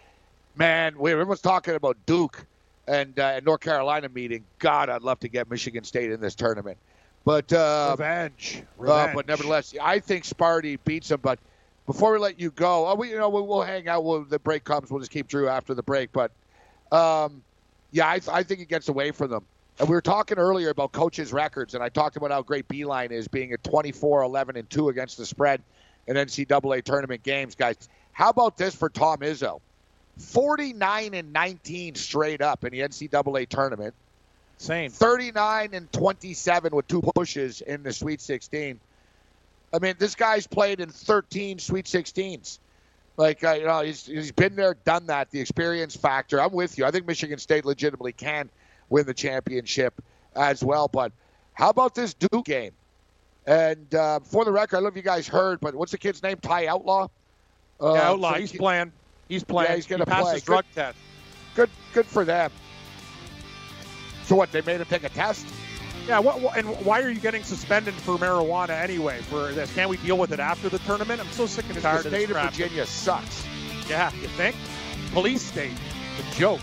Man, we, everyone's talking about Duke and uh, North Carolina meeting. God, I'd love to get Michigan State in this tournament. But uh, Revenge. uh, Revenge. but nevertheless, I think Sparty beats them. But before we let you go, oh, we, you know, we'll, we'll hang out. We'll, the break comes. We'll just keep Drew after the break. But, um, yeah, I, I think it gets away from them. And we were talking earlier about coaches' records, and I talked about how great Beeline is, being at twenty-four, eleven, and two against the spread in N C double A tournament games, guys. How about this for Tom Izzo? forty-nine and nineteen straight up in the N C double A tournament. Same. thirty-nine and twenty-seven with two pushes in the Sweet sixteen. I mean, this guy's played in thirteen Sweet sixteens. Like, uh, you know, he's he's been there, done that. The experience factor. I'm with you. I think Michigan State legitimately can win the championship as well. But how about this Duke game? And uh, for the record, I don't know if you guys heard, but what's the kid's name? Ty Outlaw? Uh, Yeah, Outlaw. for- He's playing. He's playing. Yeah, he's gonna he passed play. his drug test. Good, good for them. So what? They made him take a test? Yeah, what, what, and why are you getting suspended for marijuana anyway? For this, can't we deal with it after the tournament? I'm so sick and The tired of state this of crap. Virginia sucks. Yeah, you think? Police state, the joke.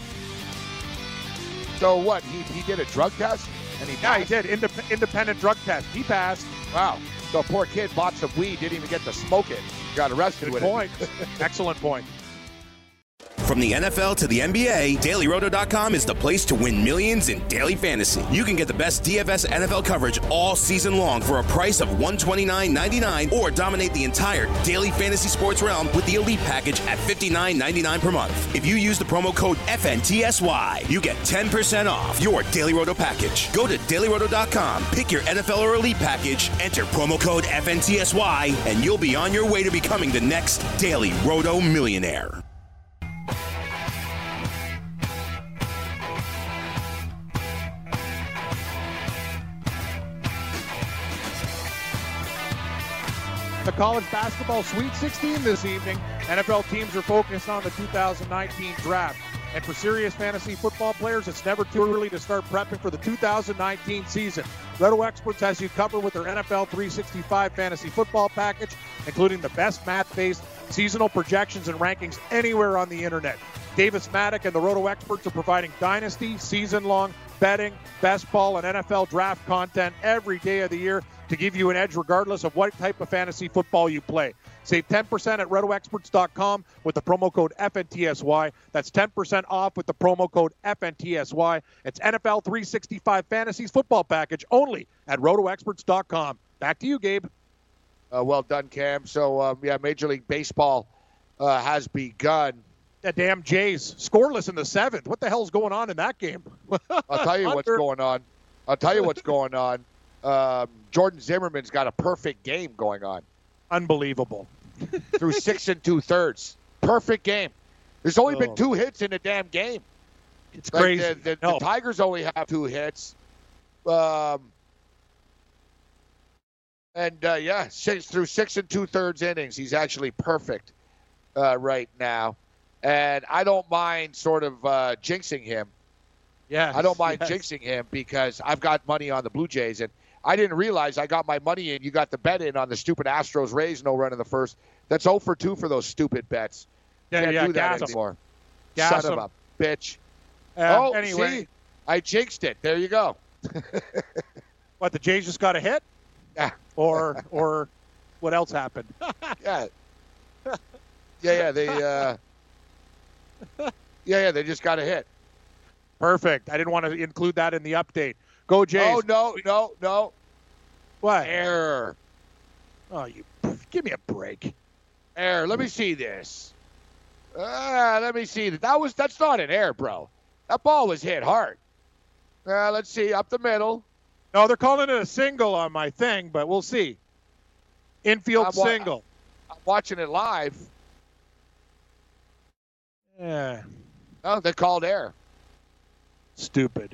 So what? He he did a drug test and he Yeah, he passed? did. Indep- independent drug test. He passed. Wow. So poor kid bought some weed, didn't even get to smoke it. Got arrested Good with point. it. Excellent point. From the N F L to the N B A, Daily Roto dot com is the place to win millions in daily fantasy. You can get the best D F S N F L coverage all season long for a price of one hundred twenty-nine ninety-nine, or dominate the entire daily fantasy sports realm with the Elite package at fifty-nine ninety-nine per month. If you use the promo code F N T S Y, you get ten percent off your Daily Roto package. Go to Daily Roto dot com, pick your N F L or Elite package, enter promo code F N T S Y, and you'll be on your way to becoming the next Daily Roto millionaire. The college basketball Sweet sixteen this evening. N F L teams are focused on the two thousand nineteen draft. And for serious fantasy football players, it's never too early to start prepping for the two thousand nineteen season. Roto Experts has you covered with their N F L three sixty-five fantasy football package, including the best math-based seasonal projections and rankings anywhere on the internet. Davis Maddock and the Roto Experts are providing dynasty, season-long betting, best ball, and N F L draft content every day of the year to give you an edge regardless of what type of fantasy football you play. Save ten percent at roto experts dot com with the promo code F N T S Y. That's ten percent off with the promo code F N T S Y. It's N F L three sixty-five Fantasies football package only at roto experts dot com. Back to you, Gabe. Uh, well done, Cam. So, um, yeah, Major League Baseball uh, has begun. The damn Jays scoreless in the seventh. What the hell's going on in that game? I'll tell you what's Under- going on. I'll tell you what's going on. Um, Jordan Zimmerman's got a perfect game going on. Unbelievable. Through six and two thirds. Perfect game. There's only Oh. been two hits in the damn game. It's Like, crazy. The, the, No. the Tigers only have two hits. Um, and, uh, yeah, six, through six and two-thirds innings, he's actually perfect uh, right now. And I don't mind sort of uh, jinxing him. Yes, I don't mind yes. jinxing him because I've got money on the Blue Jays. And I didn't realize I got my money in. You got the bet in on the stupid Astros-Rays no run in the first. That's oh for two for those stupid bets. Yeah, Can't yeah, do that gas 'em. anymore. Gas Son 'em. of a bitch. Uh, oh, anyway, see? I jinxed it. There you go. what, the Jays just got a hit? Yeah. Or or what else happened? Yeah. Yeah, yeah, they uh Yeah, yeah, they just got a hit. Perfect. I didn't want to include that in the update. Go Jays. Oh, no, no, no. What? Error. Oh, you give me a break. Error. Let me see this. Ah, let me see. That was that's not an error, bro. That ball was hit hard. Uh, let's see, up the middle. No, they're calling it a single on my thing, but we'll see. Infield I'm wa- single. I'm watching it live. Yeah. No, they called error. Stupid.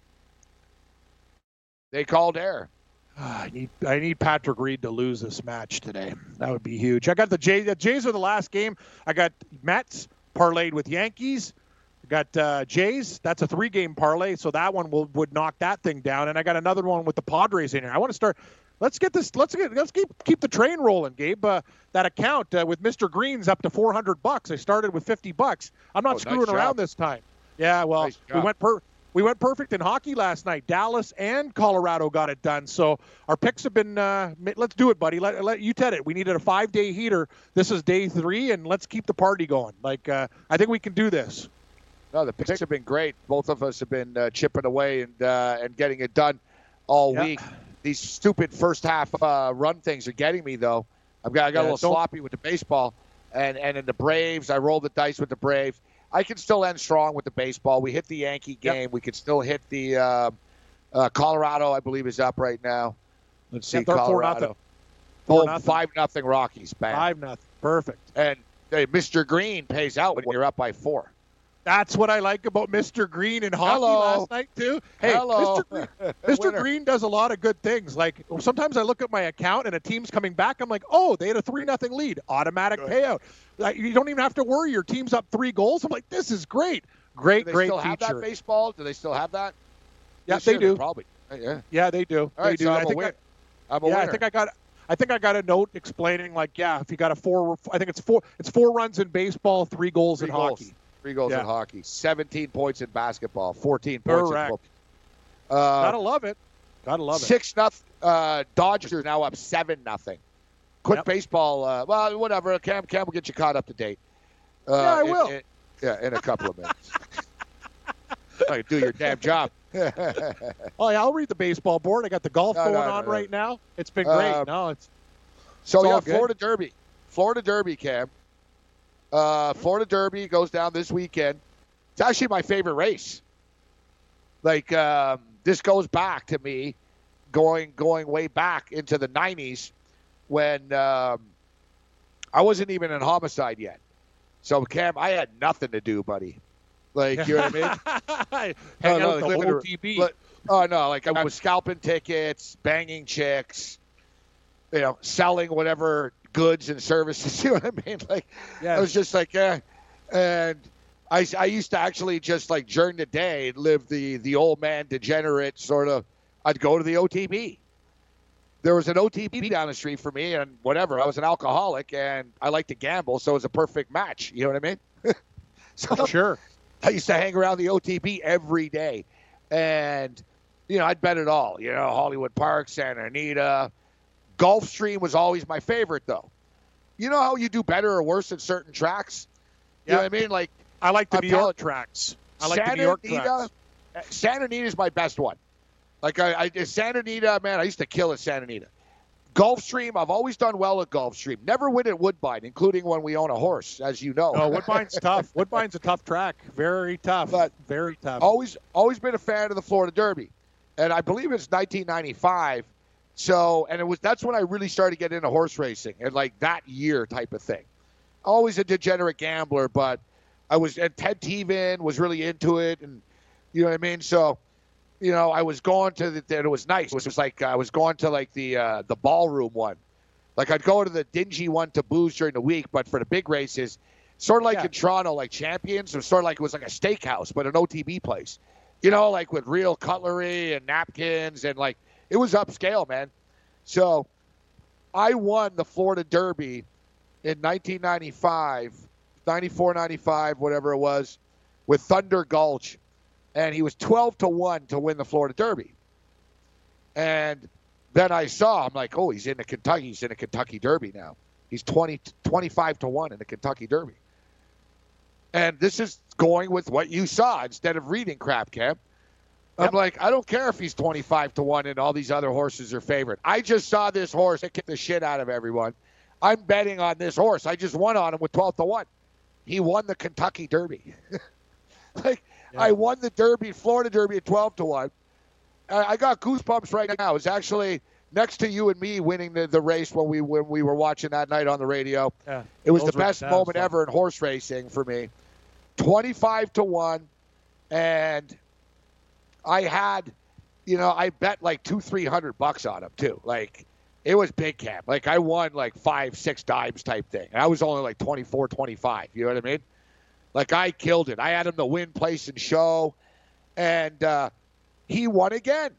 They called error. Ah, I need I need Patrick Reed to lose this match today. That would be huge. I got the Jays. The Jays are the last game. I got Mets parlayed with Yankees. I got uh, Jays. That's a three-game parlay, so that one will would knock that thing down. And I got another one with the Padres in here. I want to start. Let's get this. Let's get. Let's keep keep the train rolling, Gabe. Uh, that account uh, with Mister Green's up to four hundred bucks. I started with fifty bucks. I'm not Oh, nice screwing job. around this time. Yeah, well, Nice we job. went per. We went perfect in hockey last night. Dallas and Colorado got it done. So our picks have been. Uh, ma- let's do it, buddy. Let, let you tell it. We needed a five-day heater. This is day three, and let's keep the party going. Like uh, I think we can do this. No, the picks have been great. Both of us have been uh, chipping away and uh, and getting it done all Yeah. week. These stupid first half uh, run things are getting me though. I've got I got Yeah, a little don't- sloppy with the baseball, and and in the Braves, I rolled the dice with the Braves. I can still end strong with the baseball. We hit the Yankee Yep. game. We could still hit the uh, uh, Colorado. I believe is up right now. Let's see, Yep, they're four Colorado. nothing. Four Oh, nothing. five nothing Rockies. Bam. Five nothing. Perfect. And hey, Mister Green pays out when you're up by four. That's what I like about Mister Green in hockey Hello. last night too. Hey, Hello. Mister Green, Mister Winner. Green does a lot of good things. Like sometimes I look at my account and a team's coming back. I'm like, oh, they had a three nothing lead, automatic Good. payout. Like you don't even have to worry. Your team's up three goals. I'm like, this is great, great, Do they great still have feature. that baseball? Do they still have that? Yeah, This they year, do. Probably. Yeah. Yeah, they do. All they right, do. so I I'm a think win. I, I'm a yeah, winner. I think I got. I think I got a note explaining like, yeah, if you got a four, I think it's four. It's four runs in baseball, three goals Three in goals. hockey. Three goals Yeah. in hockey. seventeen points in basketball. fourteen points Correct. in football. Uh, Gotta love it. Gotta love it. Six nothing. Uh, Dodgers are now up seven nothing. Quick Yep. baseball. Uh, well, whatever. Cam, Cam will get you caught up to date. Uh, Yeah, I in- will. in- yeah, in a couple of minutes. All right, do your damn job. Oh yeah, I'll read the baseball board. I got the golf No, going no, on no, no. right now. It's been great. Um, no, it's So It's all yeah, good. Florida Derby, Florida Derby, Cam. Uh, Florida Derby goes down this weekend. It's actually my favorite race. Like um, this goes back to me, going going way back into the nineties when um, I wasn't even in homicide yet. So Cam, I had nothing to do, buddy. Like you know what I mean? hang No, out no, the like, O T B. But- oh no, like I was scalping tickets, banging chicks, you know, selling whatever goods and services. You know what I mean? Like Yeah. I was just like, eh. And I, I used to actually just like during the day live the the old man degenerate sort of. I'd go to the O T B. There was an O T B down the street for me, and whatever. I was an alcoholic, and I like to gamble, so it was a perfect match. You know what I mean? so Sure. I used to hang around the O T B every day. And, you know, I'd bet it all. You know, Hollywood Park, Santa Anita. Gulfstream was always my favorite, though. You know how you do better or worse at certain tracks? You know Yeah. what I mean? Like, I like the I'm New York telling- tracks. I like Santa the New York Anita, tracks. uh, Santa Anita is my best one. Like, I, I Santa Anita, man, I used to kill at Santa Anita. Gulfstream, I've always done well at Gulfstream. Never win at Woodbine, including when we own a horse, as you know. No, Woodbine's tough. Woodbine's a tough track. Very tough. But- Very tough. always always been a fan of the Florida Derby. and I believe it's nineteen ninety-five. So, and it was that's when I really started getting into horse racing, and like that year type of thing. Always a degenerate gambler, but I was, and Ted Teven was really into it, and you know what I mean. So, you know, I was going to the, and it was nice. It was just like I was going to like the uh, the ballroom one. Like I'd go to the dingy one to booze during the week, but for the big races, sort of like yeah. in Toronto, like Champions, it was sort of like it was like a steakhouse, but an O T B place. You know, like with real cutlery and napkins, and like it was upscale, man. So I won the Florida Derby in nineteen ninety-five, ninety-four, ninety-five, whatever it was, with Thunder Gulch, and he was twelve to one to win the Florida Derby. And then I saw, I'm like, oh, he's in the Kentucky, he's in the Kentucky Derby now. He's twenty, twenty-five to one in the Kentucky Derby. And this is going with what you saw instead of reading crap, Cam. I'm yep. like, I don't care if he's twenty-five to one and all these other horses are favored. I just saw this horse that kicked the shit out of everyone. I'm betting on this horse. I just won on him with twelve to one. He won the Kentucky Derby. like, yeah. I won the Derby, Florida Derby at twelve to one. I got goosebumps right now. It's actually next to you and me winning the, the race when we when we were watching that night on the radio. Yeah, it was the best moment fun. ever in horse racing for me. twenty-five to one, and I had, you know, I bet like two, three hundred bucks on him too. Like, it was big cap. Like, I won like five, six dimes type thing. And I was only like twenty-four, twenty-five. You know what I mean? Like, I killed it. I had him to win, place, and show, and uh, he won again.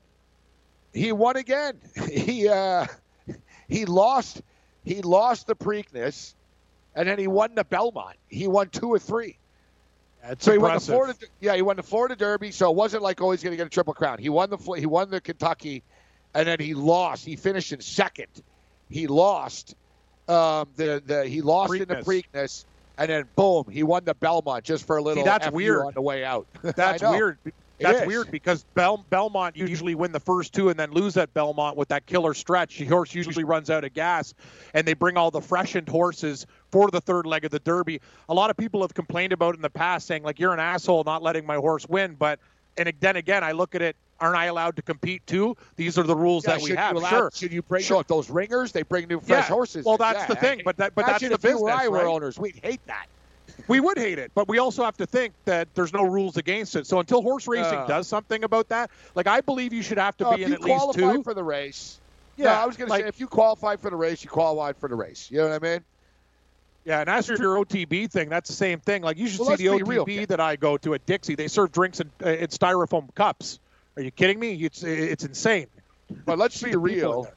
He won again. He uh, he lost. He lost the Preakness, and then he won the Belmont. He won two or three. That's so he impressive. won the Florida. Yeah, he won the Florida Derby. So it wasn't like, oh, he's going to get a triple crown. He won the he won the Kentucky, and then he lost. He finished in second. He lost. Um, the the he lost Preakness. in the Preakness, and then boom, he won the Belmont just for a little. See, that's F U weird on the way out. That's weird. That's weird because Bel- Belmont usually win the first two and then lose at Belmont with that killer stretch. The horse usually runs out of gas, and they bring all the freshened horses for the third leg of the Derby. A lot of people have complained about it in the past, saying, like, you're an asshole not letting my horse win. But and then again, I look at it, aren't I allowed to compete too? These are the rules yeah, that we have. You allow, sure. Should you bring sure. look, those ringers? They bring new fresh yeah. horses. Well, that's yeah, the thing. But that, but that's the if business, you or I were right? owners, we'd hate that. We would hate it, but we also have to think that there's no rules against it. So until horse racing uh, does something about that, like, I believe you should have to no, be in at least two. If you qualify for the race. Yeah, no, I was going like, to say, if you qualify for the race, you qualify for the race. You know what I mean? Yeah, and as for your O T B thing, that's the same thing. Like, you should well, see the O T B real, that I go to at Dixie. They serve drinks in, uh, in styrofoam cups. Are you kidding me? It's it's insane. But let's be real.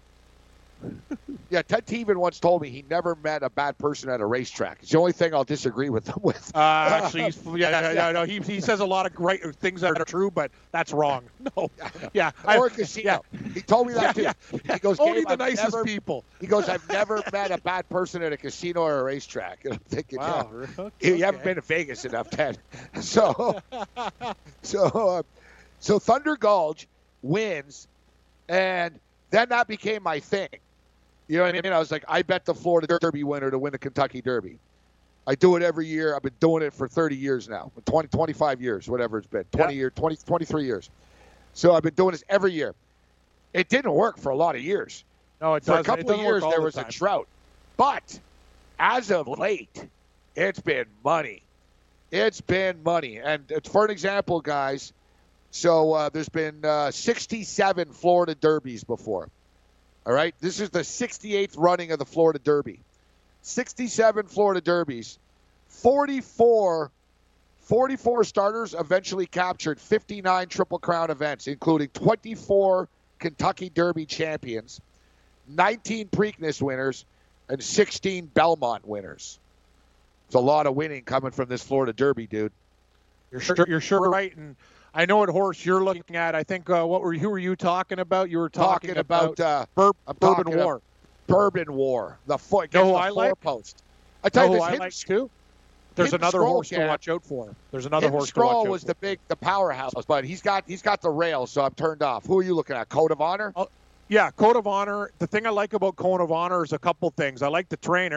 Yeah, Ted Teven once told me he never met a bad person at a racetrack. It's the only thing I'll disagree with him with. Uh, actually, he's, yeah, yeah, yeah, no, he he says a lot of great things that are true, but that's wrong. No, yeah, or I, a casino. Yeah. He told me that yeah, too. Yeah. He goes, only the I've nicest never, people. He goes, I've never met a bad person at a casino or a racetrack. And I'm thinking, wow, yeah, okay. you, you haven't been to Vegas enough, Ted. So, so, uh, so Thunder Gulch wins, and then that became my thing. You know what I mean? I was like, I bet the Florida Derby winner to win the Kentucky Derby. I do it every year. I've been doing it for thirty years now, twenty, twenty-five years, whatever it's been, twenty yeah. years, twenty, twenty-three years. So I've been doing this every year. It didn't work for a lot of years. No, it For doesn't. a couple of years, there was a drought. But as of late, it's been money. It's been money. And for an example, guys, so uh, there's been uh, sixty-seven Florida Derbies before. All right? This is the sixty-eighth running of the Florida Derby. sixty-seven Florida Derbies. forty-four, forty-four starters eventually captured fifty-nine Triple Crown events, including twenty-four Kentucky Derby champions, nineteen Preakness winners, and sixteen Belmont winners. It's a lot of winning coming from this Florida Derby, dude. You're sure, you're sure right. And I know what horse you're looking at. I think, uh, what were who were you talking about? You were talking, talking about, about uh, Bur- Bourbon talking War. Bourbon War. The foot. Know who the I like? Post. I tell know you, who this I like too. There's Hidden another Scroll, horse Cam. to watch out for. There's another Hidden horse Scroll to watch out was for. the big, the powerhouse, but he's got he's got the rail, so I'm turned off. Who are you looking at? Code of Honor? Oh, yeah, Code of Honor. The thing I like about Code of Honor is a couple things. I like the trainer,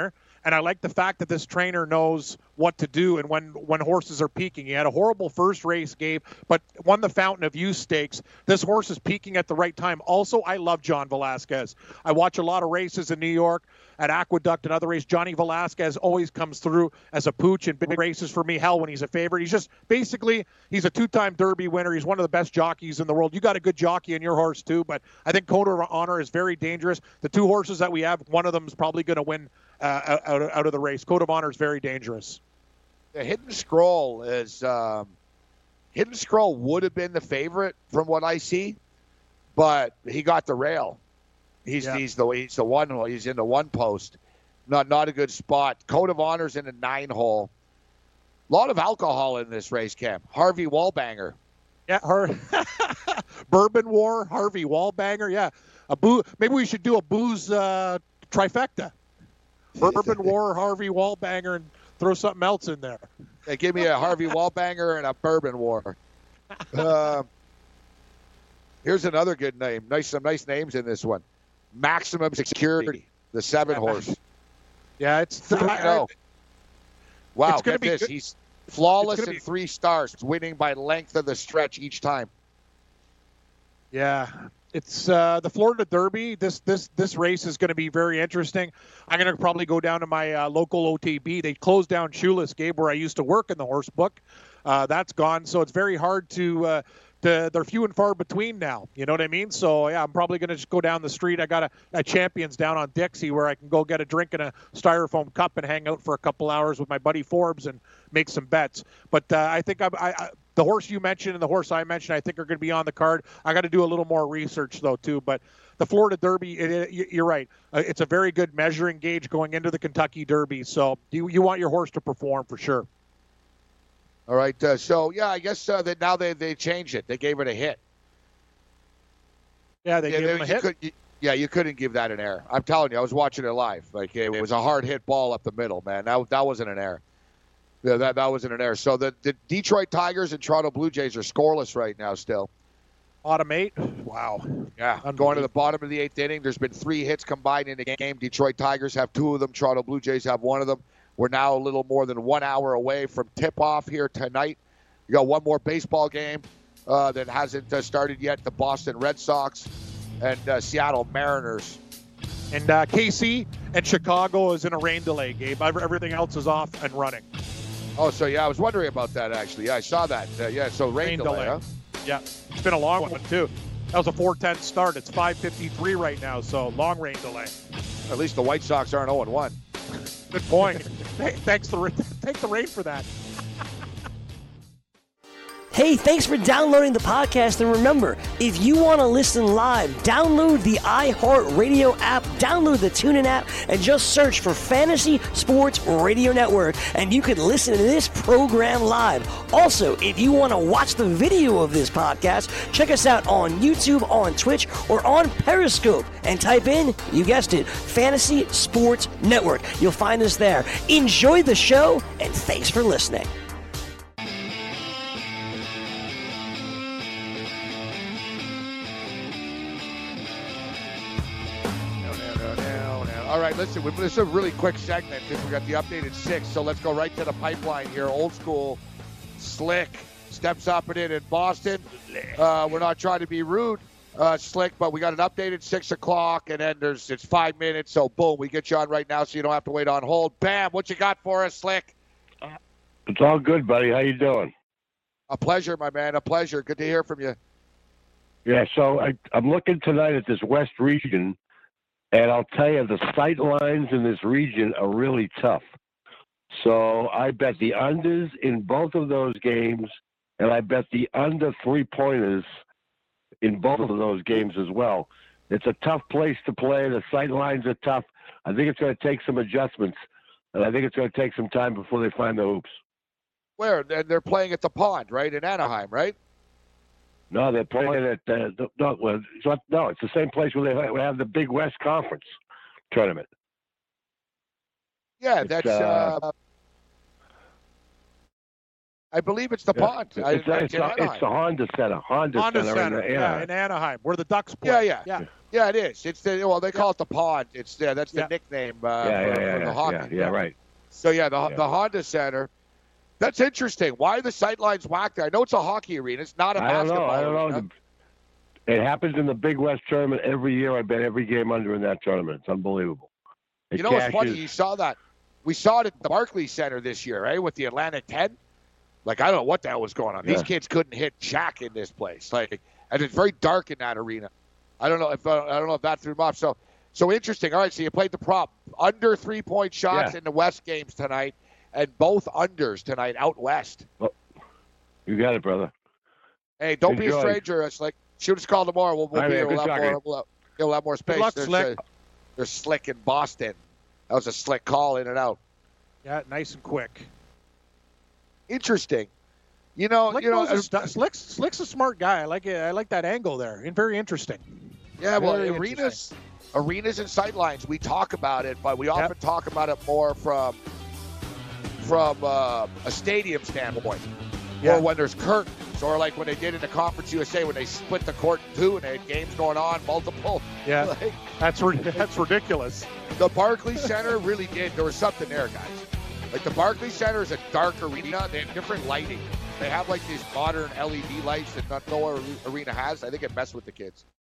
And I like the fact that this trainer knows what to do and when, when horses are peaking. He had a horrible first race, Gabe, but won the Fountain of Youth Stakes. This horse is peaking at the right time. Also, I love John Velasquez. I watch a lot of races in New York at Aqueduct and other races. Johnny Velasquez always comes through as a pooch in big races for me. Hell, when he's a favorite. He's just basically, he's a two-time Derby winner. He's one of the best jockeys in the world. You got a good jockey in your horse too, but I think Code of Honor is very dangerous. The two horses that we have, one of them is probably going to win uh, out, of, out of the race. Code of Honor is very dangerous. The Hidden Scroll is um, Hidden Scroll would have been the favorite from what I see, but he got the rail. He's yeah. he's the he's the one he's in the one post. Not not a good spot. Code of Honor's in a nine hole. A lot of alcohol in this race, Cam. Harvey Wallbanger. Yeah, her Bourbon War, Harvey Wallbanger. Yeah, a boo. Maybe we should do a booze uh, trifecta. Bourbon War, Harvey Wallbanger, and throw something else in there. Hey, give me a Harvey Wallbanger and a Bourbon War. Uh, here's another good name. Nice, some nice names in this one. Maximum Security, the seven horse. Yeah, it's three oh. Wow, it's get be this. Good. He's flawless in be... three starts, winning by length of the stretch each time. Yeah, it's uh, the Florida Derby. This this this race is going to be very interesting. I'm going to probably go down to my uh, local O T B. They closed down Shoeless, Gabe, where I used to work in the horse book. Uh, that's gone, so it's very hard to. Uh, to they're few and far between now. You know what I mean? So yeah, I'm probably going to just go down the street. I got a, a Champions down on Dixie where I can go get a drink and a styrofoam cup and hang out for a couple hours with my buddy Forbes and make some bets. But uh, I think I'm, I, I the horse you mentioned and the horse I mentioned, I think are going to be on the card. I got to do a little more research though too. But the Florida Derby, it, it, you're right. Uh, it's a very good measuring gauge going into the Kentucky Derby. So you you want your horse to perform for sure. All right. Uh, so yeah, I guess uh, that now they they changed it. They gave it a hit. Yeah, they yeah, gave they, him a you hit. Could, you, yeah, you couldn't give that an error. I'm telling you, I was watching it live. Like it was a hard hit ball up the middle, man. That that wasn't an error. Yeah, that that wasn't an error. So the, the Detroit Tigers and Toronto Blue Jays are scoreless right now still. Bottom eight. Wow. Yeah, going to the bottom of the eighth inning. There's been three hits combined in the game. Detroit Tigers have two of them. Toronto Blue Jays have one of them. We're now a little more than one hour away from tip-off here tonight. You got one more baseball game uh, that hasn't uh, started yet. The Boston Red Sox and uh, Seattle Mariners. And uh, K C and Chicago is in a rain delay, Gabe. Everything else is off and running. Oh, so yeah, I was wondering about that actually. Yeah, I saw that. Uh, yeah, so rain, rain delay, delay. Huh? Yeah, it's been a long one too. That was a four ten start. It's five fifty-three right now, so long rain delay. At least the White Sox aren't oh and one. Good point. Thanks the thank the rain for that. Hey, thanks for downloading the podcast. And remember, if you want to listen live, download the iHeartRadio app, download the TuneIn app, and just search for Fantasy Sports Radio Network, and you can listen to this program live. Also, if you want to watch the video of this podcast, check us out on YouTube, on Twitch, or on Periscope, and type in, you guessed it, Fantasy Sports Network. You'll find us there. Enjoy the show, and thanks for listening. All right, listen, this is a really quick segment because we got the updated six, so let's go right to the pipeline here. Old school, Slick steps up and in in Boston. Uh, we're not trying to be rude, uh, Slick, but we got an updated six o'clock, and then there's it's five minutes, so boom, we get you on right now so you don't have to wait on hold. Bam, what you got for us, Slick? It's all good, buddy. How you doing? A pleasure, my man, a pleasure. Good to hear from you. Yeah, so I, I'm looking tonight at this West region. And I'll tell you, the sight lines in this region are really tough. So I bet the unders in both of those games, and I bet the under three-pointers in both of those games as well. It's a tough place to play. The sight lines are tough. I think it's going to take some adjustments, and I think it's going to take some time before they find the hoops. Where? And they're playing at the Pond, right, in Anaheim, right? No, they're playing at uh, no, well, it's not, no, it's the same place where they have the Big West Conference tournament. Yeah, that's. Uh, uh, I believe it's the Yeah. pond. It's, I, it's, I, it's, the, it's the Honda Center. Honda, Honda Center. Center, in, yeah, in Anaheim, where the Ducks play. Yeah, yeah, yeah. yeah. It is. It's the well, they call it the pond. It's the, that's the Yeah. nickname uh, yeah, for, yeah, for yeah, the yeah, hockey. yeah, yeah, right. So yeah, the Yeah. the Honda Center. That's interesting. Why are the sightlines whacked there? I know it's a hockey arena. It's not a I don't basketball know. I don't know. arena. It happens in the Big West tournament every year. I bet every game under in that tournament. It's unbelievable. It You know what's funny? cashes- You saw that. We saw it at the Barclays Center this year, right, with the Atlantic ten. Like, I don't know what the hell was going on. These Yeah. kids couldn't hit jack in this place. Like, and it's very dark in that arena. I don't know if uh, I don't know if that threw them off. So, so interesting. All right, so you played the prop under three point shots Yeah. in the West games tonight, and both unders tonight out west. You got it, brother. Hey, don't be a Enjoy. stranger. It's like shoot us a call tomorrow. We'll, we'll All be right, here. man. We'll Good have, talking. more, we'll, have, we'll have more space. luck, there's, Slick. uh, there's Slick in Boston. That was a slick call in and out. Yeah, nice and quick. Interesting. You know, Slick you know, knows his stuff. Slick's, Slick's a smart guy. I like it. I like that angle there. And very interesting. yeah. Well, Very arenas, arenas and sightlines. We talk about it, but we often talk about it more from from uh, a stadium standpoint, Yeah. or when there's curtains, or like when they did in the Conference U S A when they split the court in two and they had games going on, multiple. Yeah, Like, that's ri- that's ridiculous. the Barclays Center really did. There was something there, guys. Like the Barclays Center is a dark arena. They have different lighting. They have like these modern L E D lights that no other arena has. I think it messed with the kids.